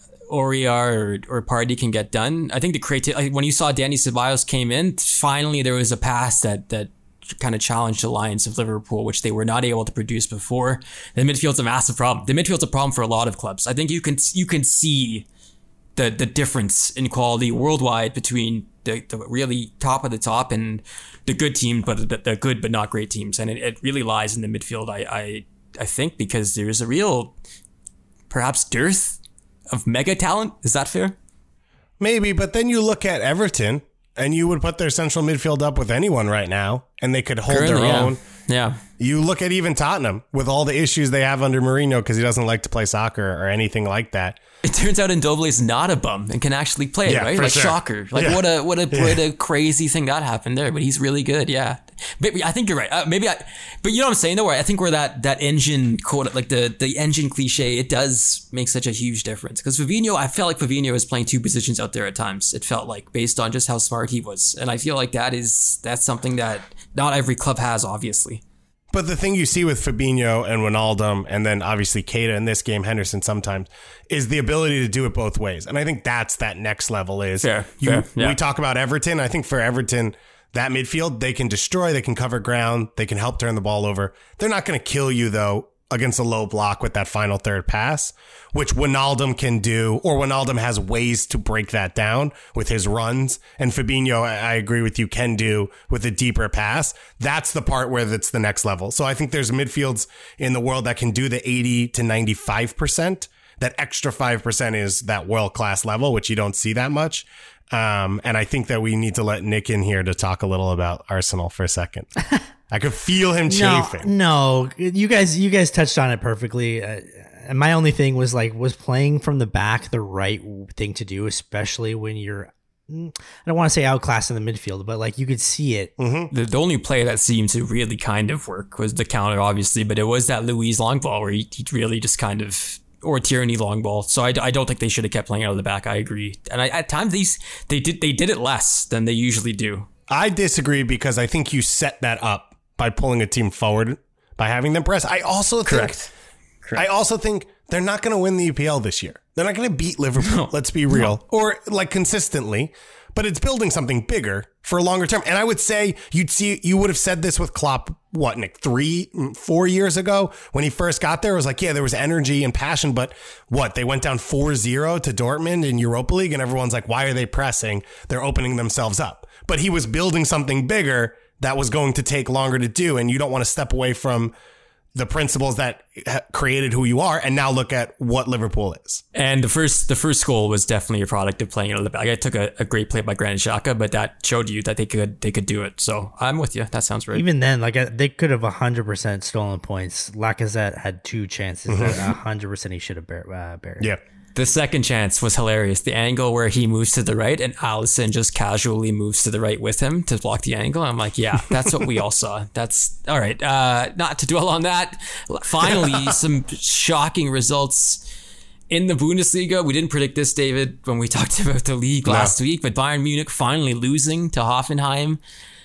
Aurier or or Partey can get done. I think the creativity, when you saw Danny Ceballos came in, finally there was a pass that that kind of challenged the Lions of Liverpool, which they were not able to produce before. The midfield's a massive problem. The midfield's a problem for a lot of clubs. I think you can you can see the the difference in quality worldwide between the, the really top of the top and the good team, but the, the good but not great teams, and it, it really lies in the midfield. I, I I think because there's a real perhaps dearth of mega talent. Is that fair? Maybe, but then you look at Everton and you would put their central midfield up with anyone right now and they could hold Currently, their yeah. own. Yeah. You look at even Tottenham with all the issues they have under Mourinho because he doesn't like to play soccer or anything like that. It turns out Ndombele is not a bum and can actually play, Yeah, right? for Like sure. shocker. Like Yeah. what a what a Yeah. what a crazy thing that happened there. But he's really good. Yeah. Maybe I think you're right. Uh, maybe I. But you know what I'm saying though. Where I think where that that engine quote like the the engine cliche, it does make such a huge difference. Because Fabinho, I felt like Fabinho was playing two positions out there at times. It felt like based on just how smart he was, and I feel like that is that's something that not every club has, obviously. But the thing you see with Fabinho and Wijnaldum, and then obviously Keita in this game, Henderson sometimes, is the ability to do it both ways. And I think that's that next level is. Fair, you, fair, yeah. We talk about Everton. I think for Everton, that midfield, they can destroy, they can cover ground, they can help turn the ball over. They're not going to kill you, though, against a low block with that final third pass, which Wijnaldum can do, or Wijnaldum has ways to break that down with his runs. And Fabinho, I I agree with you, can do with a deeper pass. That's the part where it's the next level. So I think there's midfields in the world that can do the eighty to ninety-five percent. That extra five percent is that world-class level, which you don't see that much. Um, and I think that we need to let Nick in here to talk a little about Arsenal for a second. I could feel him chafing. No, no, you guys, you guys touched on it perfectly. Uh, and my only thing was like, was playing from the back the right thing to do, especially when you're, I don't want to say outclassed in the midfield, but like you could see it. Mm-hmm. The, the only play that seemed to really kind of work was the counter, obviously, but it was that Luiz long ball where he, he really just kind of, or Tierney long ball. So I, I don't think they should have kept playing out of the back. I agree. And I, at times these they did they did it less than they usually do. I disagree because I think you set that up by pulling a team forward by having them press. I also think, Correct. Correct. I also think they're not going to win the E P L this year. They're not going to beat Liverpool. No. Let's be real. No. Or like consistently, but it's building something bigger for a longer term. And I would say you'd see, you would have said this with Klopp, what, Nick, three, four years ago when he first got there. It was like, yeah, there was energy and passion, but what, they went down four zero to Dortmund in Europa League and everyone's like, why are they pressing? They're opening themselves up. But he was building something bigger that was going to take longer to do. And you don't want to step away from the principles that created who you are and now look at what Liverpool is. And the first the first goal was definitely a product of playing out of the back. I took a, a great play by Granit Xhaka, but that showed you that they could they could do it. So I'm with you. That sounds right. Even then, like uh, they could have one hundred percent stolen points. Lacazette had two chances Mm-hmm. that one hundred percent he should have bur- uh, buried. Yeah. The second chance was hilarious. The angle where he moves to the right and Alisson just casually moves to the right with him to block the angle. I'm like, yeah, that's what we all saw. That's all right. Uh, not to dwell on that. Finally, some shocking results in the Bundesliga. We didn't predict this, David, when we talked about the league No. last week, but Bayern Munich finally losing to Hoffenheim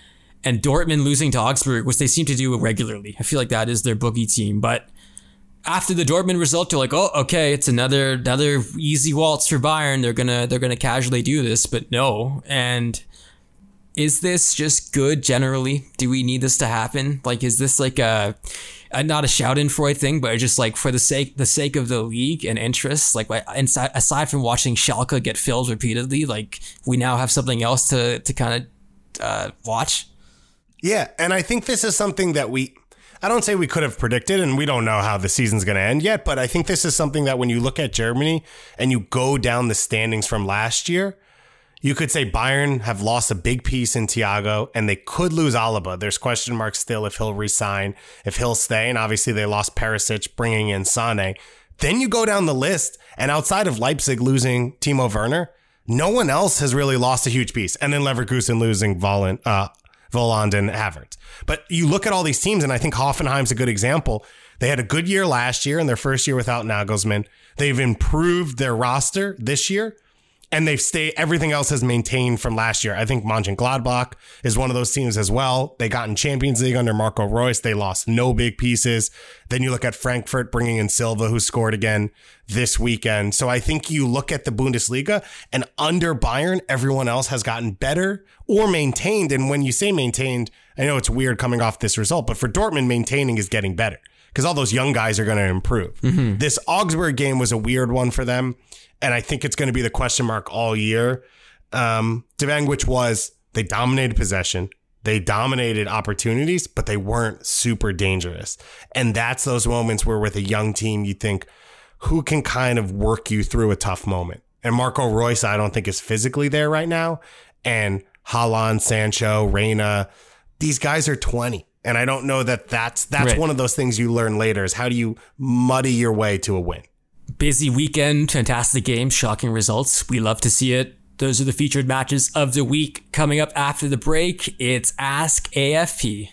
and Dortmund losing to Augsburg, which they seem to do regularly. I feel like that is their boogie team, but after the Dortmund result, you're like, oh, okay, it's another another easy waltz for Bayern. They're gonna they're gonna casually do this, but no. And is this just good generally? Do we need this to happen? Like, is this like a, a not a Schadenfreude thing, but just like for the sake the sake of the league and interest? Like, inside, aside from watching Schalke get filled repeatedly, like we now have something else to to kind of uh, watch. Yeah, and I think this is something that we, I don't say we could have predicted, and we don't know how the season's going to end yet, but I think this is something that when you look at Germany and you go down the standings from last year, you could say Bayern have lost a big piece in Thiago, and they could lose Alaba. There's question marks still if he'll resign, if he'll stay, and obviously they lost Perisic, bringing in Sané. Then you go down the list, and outside of Leipzig losing Timo Werner, no one else has really lost a huge piece. And then Leverkusen losing Volland, uh, Volland and Havertz. But you look at all these teams, and I think Hoffenheim's a good example. They had a good year last year in their first year without Nagelsmann. They've improved their roster this year, and they've stayed, everything else has maintained from last year. I think Mönchengladbach is one of those teams as well. They got in Champions League under Marco Reus. They lost no big pieces. Then you look at Frankfurt bringing in Silva, who scored again this weekend. So I think you look at the Bundesliga, and under Bayern, everyone else has gotten better or maintained. And when you say maintained, I know it's weird coming off this result, but for Dortmund, maintaining is getting better because all those young guys are going to improve. Mm-hmm. This Augsburg game was a weird one for them, and I think it's going to be the question mark all year. Um, Devang, which was they dominated possession, they dominated opportunities, but they weren't super dangerous. And that's those moments where with a young team, you think, who can kind of work you through a tough moment? And Marco Reus, I don't think is physically there right now. And Haaland, Sancho, Reina, these guys are twenty. And I don't know that that's, that's right. One of those things you learn later is how do you muddy your way to a win? Busy weekend, fantastic game, shocking results. We love to see it. Those are the featured matches of the week. Coming up after the break, it's Ask A F P.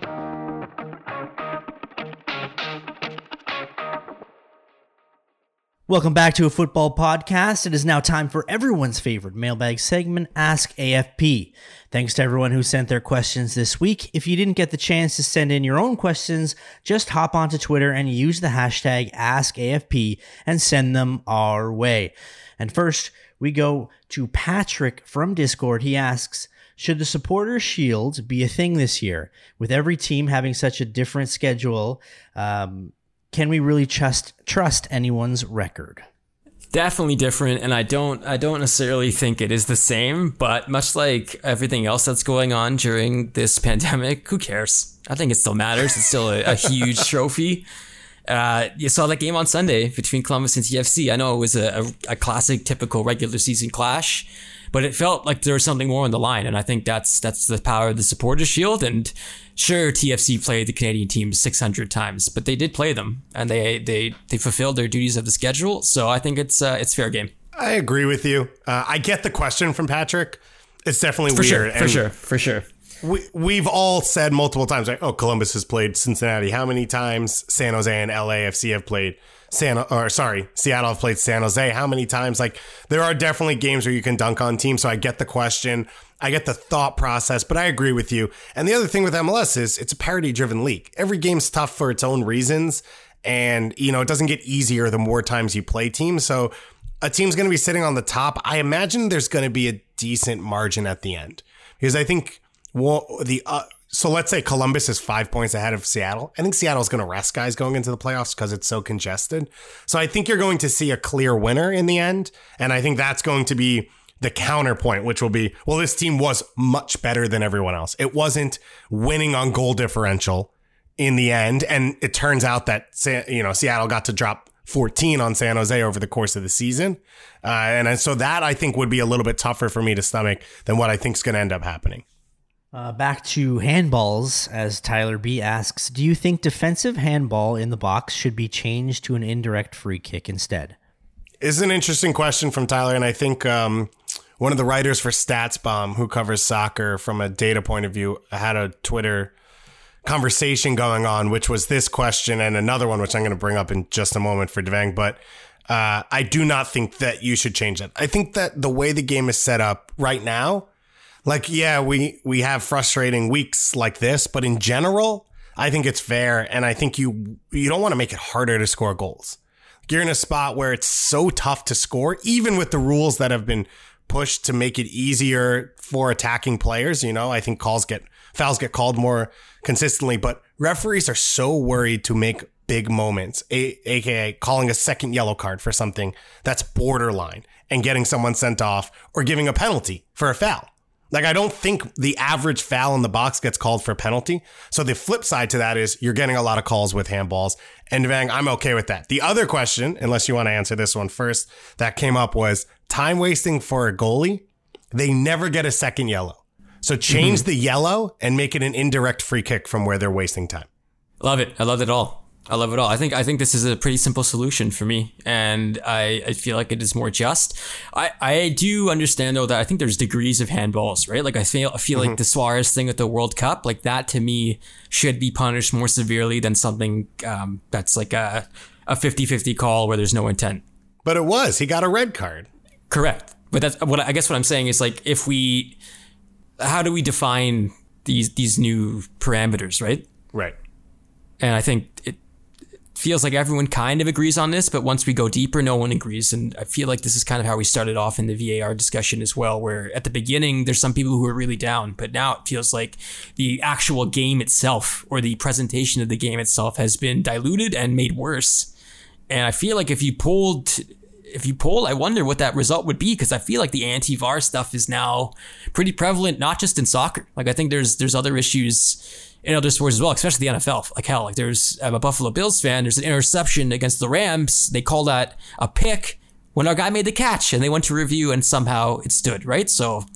Welcome back to a football podcast. It is now time for everyone's favorite mailbag segment, Ask A F P. Thanks to everyone who sent their questions this week. If you didn't get the chance to send in your own questions, just hop onto Twitter and use the hashtag Ask A F P and send them our way. And first, we go to Patrick from Discord. He asks, should the supporter shield be a thing this year? With every team having such a different schedule, um, can we really trust trust anyone's record? Definitely different, and I don't I don't necessarily think it is the same, but much like everything else that's going on during this pandemic, who cares? I think it still matters. It's still a, a huge trophy. Uh, you saw that game on Sunday between Columbus and T F C. I know it was a, a, a classic, typical regular season clash, but it felt like there was something more on the line, and I think that's that's the power of the supporter shield. And sure, T F C played the Canadian team six hundred times, but they did play them, and they they they fulfilled their duties of the schedule. So I think it's uh, it's fair game. I agree with you. Uh, I get the question from Patrick. It's definitely for weird. Sure, for and sure, for sure. We we've all said multiple times, like, oh, Columbus has played Cincinnati how many times? San Jose and L A F C have played San or sorry, Seattle have played San Jose how many times? Like, there are definitely games where you can dunk on teams. So I get the question. I get the thought process, but I agree with you. And the other thing with M L S is it's a parity-driven league. Every game's tough for its own reasons. And, you know, it doesn't get easier the more times you play teams. So a team's going to be sitting on the top. I imagine there's going to be a decent margin at the end. Because I think well, the uh, so let's say Columbus is five points ahead of Seattle. I think Seattle's going to rest guys going into the playoffs because it's so congested. So I think you're going to see a clear winner in the end. And I think that's going to be the counterpoint, which will be, well, this team was much better than everyone else. It wasn't winning on goal differential in the end. And it turns out that, you know, Seattle got to drop fourteen on San Jose over the course of the season. Uh, and so that I think would be a little bit tougher for me to stomach than what I think is going to end up happening. Uh, back to handballs, as Tyler B asks, do you think defensive handball in the box should be changed to an indirect free kick instead? It's an interesting question from Tyler, and I think um, one of the writers for StatsBomb, who covers soccer from a data point of view, had a Twitter conversation going on, which was this question and another one, which I'm going to bring up in just a moment for Devang, but uh, I do not think that you should change it. I think that the way the game is set up right now, like, yeah, we, we have frustrating weeks like this, but in general, I think it's fair. And I think you, you don't want to make it harder to score goals. You're in a spot where it's so tough to score, even with the rules that have been pushed to make it easier for attacking players. You know, I think calls get fouls get called more consistently, but referees are so worried to make big moments, a- aka calling a second yellow card for something that's borderline and getting someone sent off or giving a penalty for a foul. Like, I don't think the average foul in the box gets called for a penalty. So the flip side to that is you're getting a lot of calls with handballs. And Devang, I'm okay with that. The other question, unless you want to answer this one first, that came up was time wasting for a goalie. They never get a second yellow. So change mm-hmm. the yellow and make it an indirect free kick from where they're wasting time. Love it. I love it all. I love it all. I think I think this is a pretty simple solution for me, and I, I feel like it is more just. I, I do understand though that I think there's degrees of handballs, right? Like I feel I feel mm-hmm. like the Suarez thing at the World Cup, like that to me should be punished more severely than something um, that's like a a fifty-fifty call where there's no intent. But it was. He got a red card. Correct. But that's what I guess what I'm saying is like if we, how do we define these these new parameters, right? Right. And I think it. Feels like everyone kind of agrees on this, but once we go deeper, no one agrees. And I feel like this is kind of how we started off in the V A R discussion as well, where at the beginning, there's some people who are really down, but now it feels like the actual game itself or the presentation of the game itself has been diluted and made worse. And I feel like if you pulled, if you polled, I wonder what that result would be, because I feel like the anti-V A R stuff is now pretty prevalent, not just in soccer. Like I think there's there's other issues in other sports as well, especially the N F L. Like hell, like there's, I'm a Buffalo Bills fan. There's an interception against the Rams. They call that a pick when our guy made the catch, and they went to review and somehow it stood, right? So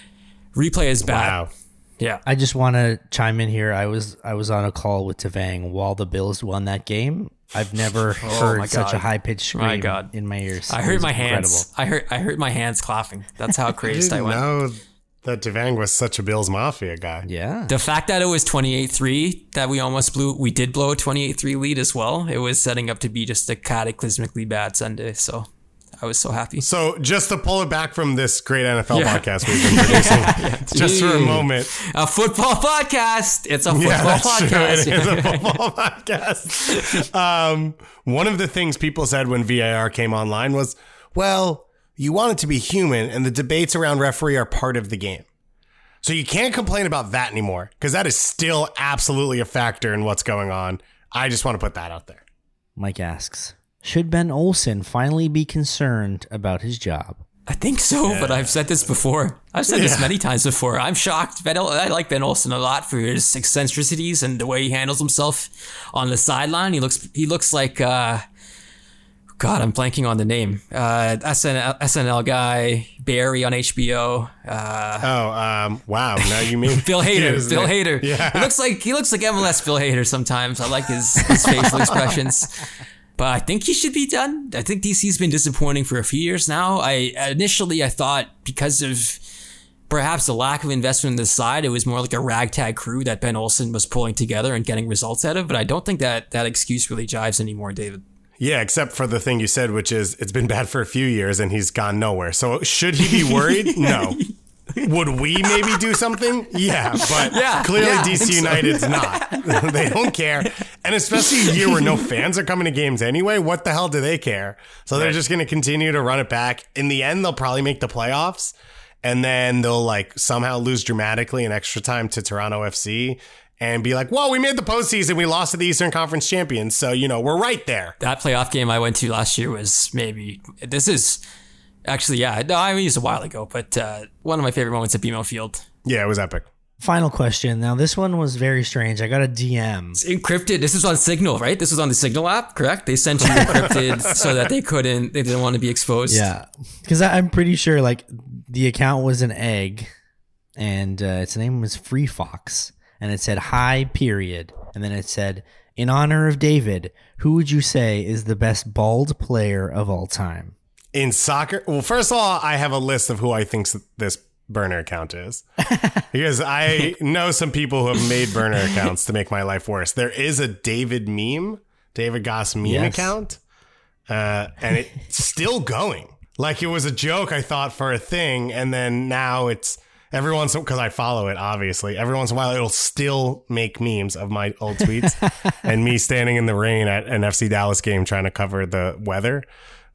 replay is bad. Wow. Yeah. I just want to chime in here. I was I was on a call with Tavang while the Bills won that game. I've never oh heard such a high pitched scream my God. in my ears. I heard my incredible. hands. I heard I heard my hands clapping. That's how crazed I, I went. Know that Devang was such a Bills Mafia guy. Yeah. The fact that it was twenty-eight three, that we almost blew, we did blow a twenty-eight three lead as well. It was setting up to be just a cataclysmically bad Sunday. So I was so happy. So just to pull it back from this great N F L yeah. podcast we've been producing, yeah, just for a moment. A football podcast. It's a football yeah, podcast. True. It is a football podcast. Um, one of the things people said when V A R came online was, well, you want it to be human, and the debates around referee are part of the game. So you can't complain about that anymore, because that is still absolutely a factor in what's going on. I just want to put that out there. Mike asks, should Ben Olsen finally be concerned about his job? I think so, yeah. but I've said this before. I've said yeah. this many times before. I'm shocked. Ben, I like Ben Olsen a lot for his eccentricities and the way he handles himself on the sideline. He looks he looks like... Uh, God, I'm blanking on the name. Uh, S N L, S N L guy, Barry on H B O. Uh, oh, um, wow! Now you mean Bill Hader? Bill Hader. Yeah, he looks like he looks like M L S Bill Hader sometimes. I like his, his facial expressions, but I think he should be done. I think D C's been disappointing for a few years now. I initially I thought because of perhaps the lack of investment in the side, it was more like a ragtag crew that Ben Olsen was pulling together and getting results out of. But I don't think that that excuse really jives anymore, David. Yeah, except for the thing you said, which is it's been bad for a few years and he's gone nowhere. So should he be worried? No. Would we maybe do something? Yeah, but yeah, clearly yeah, D C United's so. not. They don't care. And especially a year where no fans are coming to games anyway, what the hell do they care? So they're right. just going to continue to run it back. In the end, they'll probably make the playoffs, and then they'll like somehow lose dramatically in extra time to Toronto F C. And be like, well, we made the postseason. We lost to the Eastern Conference champions. So, you know, we're right there. That playoff game I went to last year was maybe, this is actually, yeah, no, I mean, it was a while ago, but uh, one of my favorite moments at B M O Field. Yeah, it was epic. Final question. Now, this one was very strange. I got a D M. It's encrypted. This was on Signal, right? This was on the Signal app, correct? They sent you encrypted so that they couldn't, they didn't want to be exposed. Yeah. Because I'm pretty sure, like, the account was an egg, and uh, its name was Free Fox. And it said, hi, period. And then it said, in honor of David, who would you say is the best bald player of all time? In soccer? Well, first of all, I have a list of who I think this burner account is. Because I know some people who have made burner accounts to make my life worse. There is a David meme, David Goss meme yes. account. Uh, and it's still going. Like it was a joke, I thought, for a thing. And then now it's... Every once in a while, because I follow it, obviously, every once in a while, it'll still make memes of my old tweets and me standing in the rain at an F C Dallas game trying to cover the weather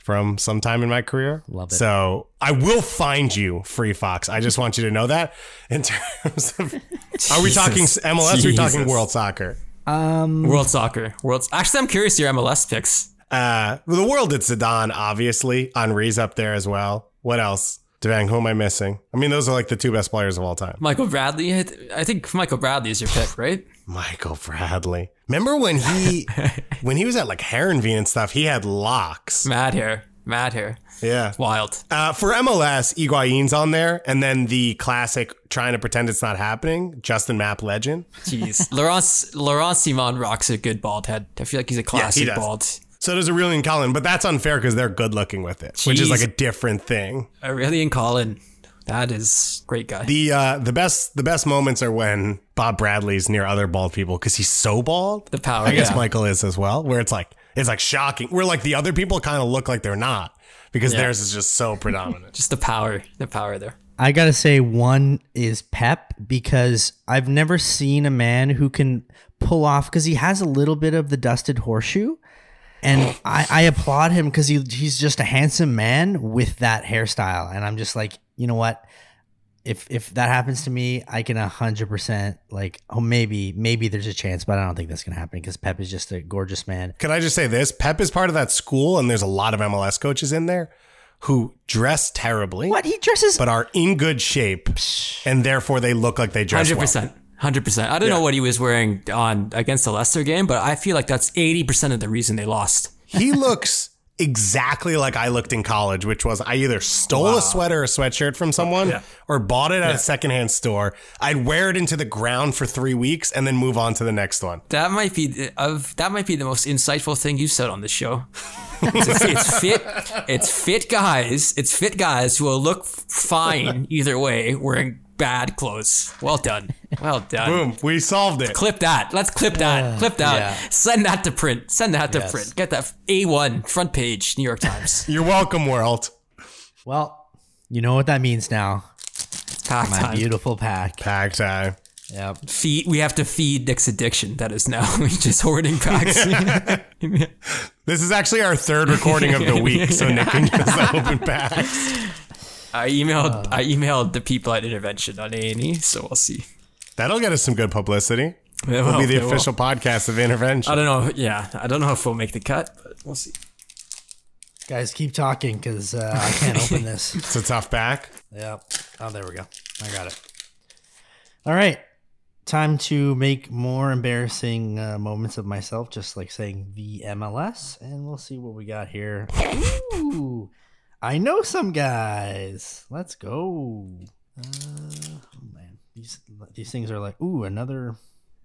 from some time in my career. Love it. So I will find you, Free Fox. I just want you to know that. In terms of, are we talking M L S Jesus. or are we talking World Soccer? Um, World Soccer. World. Actually, I'm curious your M L S picks. Uh, the World, it's Zidane, obviously. Henry's up there as well. What else? Devang, who am I missing? I mean, those are like the two best players of all time. Michael Bradley. I, th- I think Michael Bradley is your pick, right? Michael Bradley. Remember when he when he was at like Heronveen and stuff, he had locks. Mad hair. Mad hair. Yeah. Wild. Uh, for M L S, Higuain's on there. And then the classic trying to pretend it's not happening, Justin Mapp legend. Jeez. Laurent, Laurent Simon rocks a good bald head. I feel like he's a classic yeah, he bald. So does Aurelian Collin, but that's unfair because they're good looking with it, Jeez. which is like a different thing. Aurelian Collin. That is great guy. The uh, the best the best moments are when Bob Bradley's near other bald people because he's so bald. The power. I guess yeah. Michael is as well, where it's like it's like shocking. Where like the other people kind of look like they're not because Yeah. theirs is just so predominant. Just the power. The power there. I gotta say, one is Pep because I've never seen a man who can pull off because he has a little bit of the dusted horseshoe. And I, I applaud him because he he's just a handsome man with that hairstyle. And I'm just like, you know what? If if that happens to me, I can one hundred percent like, oh, maybe, maybe there's a chance, but I don't think that's going to happen because Pep is just a gorgeous man. Can I just say this? Pep is part of that school, and there's a lot of M L S coaches in there who dress terribly. What? He dresses... But are in good shape, and therefore they look like they dress one hundred percent. well. one hundred percent. I don't Yeah. know what he was wearing on against the Leicester game, but I feel like that's eighty percent of the reason they lost. He looks exactly like I looked in college, which was I either stole Wow. a sweater or a sweatshirt from someone Yeah. or bought it at Yeah. a secondhand store. I'd wear it into the ground for three weeks and then move on to the next one. That might be the- of that might be the most insightful thing you said on the show. It's, it's fit. It's fit guys. It's fit guys who will look fine either way wearing bad clothes. Well done. Well done. Boom. We solved it. Clip that. Let's clip that. Uh, clip that. yeah. Send that to print. Send that to Yes. print. Get that A one front page New York Times. You're welcome, world. Well, you know what that means now. Pack My time. beautiful pack. Pack time. Yep. Feed. We have to feed Nick's addiction. That is now just hoarding packs. This is actually our third recording of the week, so Nick can just open packs. I emailed. I emailed the people at Intervention on A and E, so we'll see. That'll get us some good publicity. It It'll will, be the it will. official podcast of Intervention. I don't know. Yeah, I don't know if we'll make the cut, but we'll see. Guys, keep talking because uh, I can't open this. It's a tough back. Yep. Oh, there we go. I got it. All right. Time to make more embarrassing uh, moments of myself, just like saying the M L S. And we'll see what we got here. Ooh, I know some guys. Let's go. Uh, oh, man. These, these things are like, ooh, another...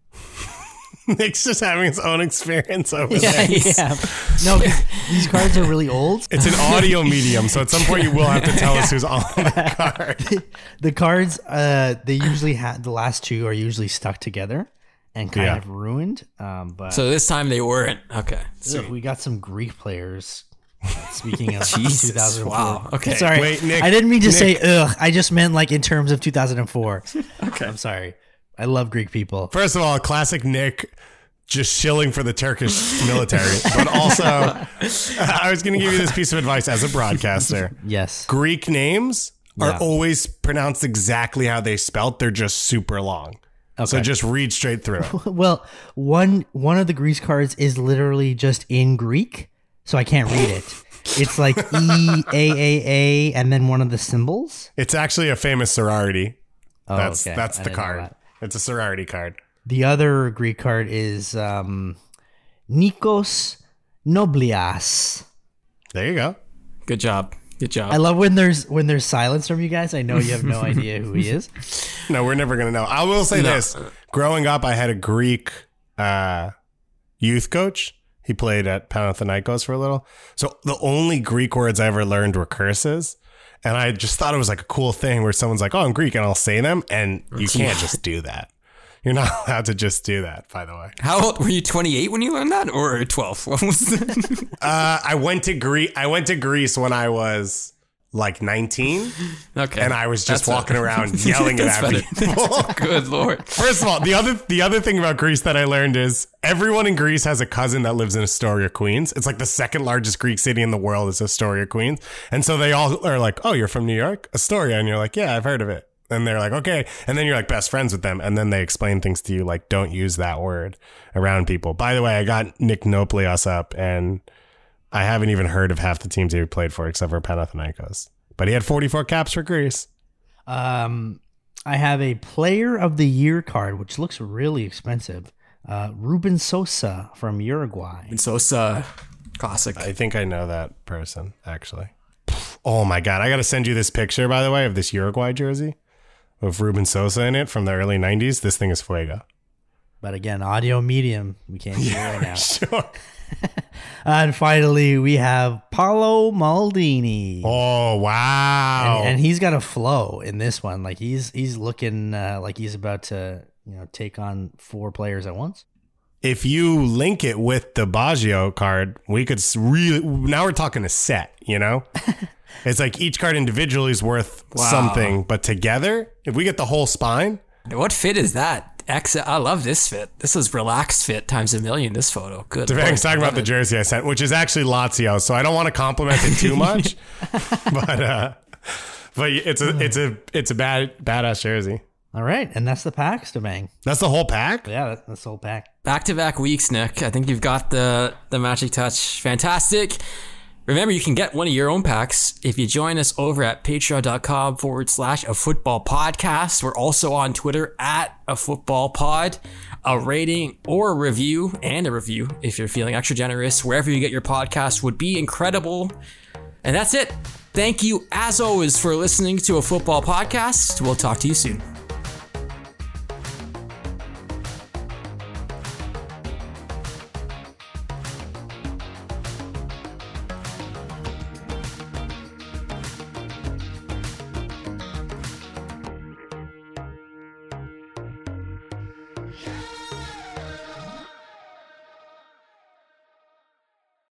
Nick's just having his own experience over Yeah, there. yeah. No, these cards are really old. It's an audio medium, so at some point you will have to tell us who's on the card. The cards, uh, they usually have the last two are usually stuck together and kind Yeah. of ruined. Um, but So this time they weren't. Okay. Ugh, we got some Greek players. Uh, speaking of Jesus, two thousand four. wow, okay. Sorry, Wait, Nick, I didn't mean to Nick. say ugh. I just meant like in terms of two thousand four. Okay. I'm sorry. I love Greek people. First of all, classic Nick just shilling for the Turkish military. But also, I was going to give you this piece of advice as a broadcaster. Yes. Greek names are Yeah. always pronounced exactly how they spelt. They're just super long. So Okay. just read straight through. Well, one one of the Greece cards is literally just in Greek, so I can't read it. It's like E A A A and then one of the symbols. It's actually a famous sorority. Oh, That's okay. that's I the didn't know card. that. It's a sorority card. The other Greek card is um, Nikos Noblias. There you go. Good job. Good job. I love when there's when there's silence from you guys. I know you have no idea who he is. No, we're never going to know. I will say No. this. Growing up, I had a Greek uh, youth coach. He played at Panathinaikos for a little. So the only Greek words I ever learned were curses. And I just thought it was like a cool thing where someone's like, oh, I'm Greek, and I'll say them. And you can't just do that. You're not allowed to just do that, by the way. How old were you? twenty-eight when you learned that, or twelve? What was that? Uh, I went to Greece. I went to Greece when I was like nineteen. Okay. And I was just That's walking better. around yelling at That's people. Good Lord. First of all, the other the other thing about Greece that I learned is everyone in Greece has a cousin that lives in Astoria, Queens. It's like the second largest Greek city in the world is Astoria, Queens. And so they all are like, oh, you're from New York? Astoria. And you're like, yeah, I've heard of it. And they're like, okay. And then you're like best friends with them. And then they explain things to you like, don't use that word around people. By the way, I got Nick Noplios up and I haven't even heard of half the teams he played for except for Panathinaikos. But he had forty-four caps for Greece. Um, I have a player of the year card, which looks really expensive. Uh, Ruben Sosa from Uruguay. Ruben Sosa, classic. I think I know that person, actually. Oh my God. I got to send you this picture, by the way, of this Uruguay jersey with Ruben Sosa in it from the early nineties. This thing is fuego. But again, audio medium. We can't see yeah, it right now. Sure. And finally, we have Paolo Maldini. Oh, wow. And, and he's got a flow in this one. Like he's he's looking uh, like he's about to, you know, take on four players at once. If you link it with the Baggio card, we could really, now we're talking a set, you know? It's like each card individually is worth Wow. something, but together, if we get the whole spine. What fit is that? X, I love this fit. This is relaxed fit times a million, this photo. Good. Devang's talking about it. the jersey I sent, which is actually Lazio, so I don't want to compliment it too much. but uh, but it's a it's a it's a bad badass jersey. All right, and that's the packs, Devang. That's the whole pack? Yeah, that's, that's the whole pack. Back-to-back weeks, Nick. I think you've got the, the magic touch. Fantastic. Remember, you can get one of your own packs if you join us over at patreon.com forward slash a football podcast. We're also on Twitter at a football pod. A rating or a review, and a review if you're feeling extra generous, wherever you get your podcast would be incredible. And that's it. Thank you, as always, for listening to a football podcast. We'll talk to you soon.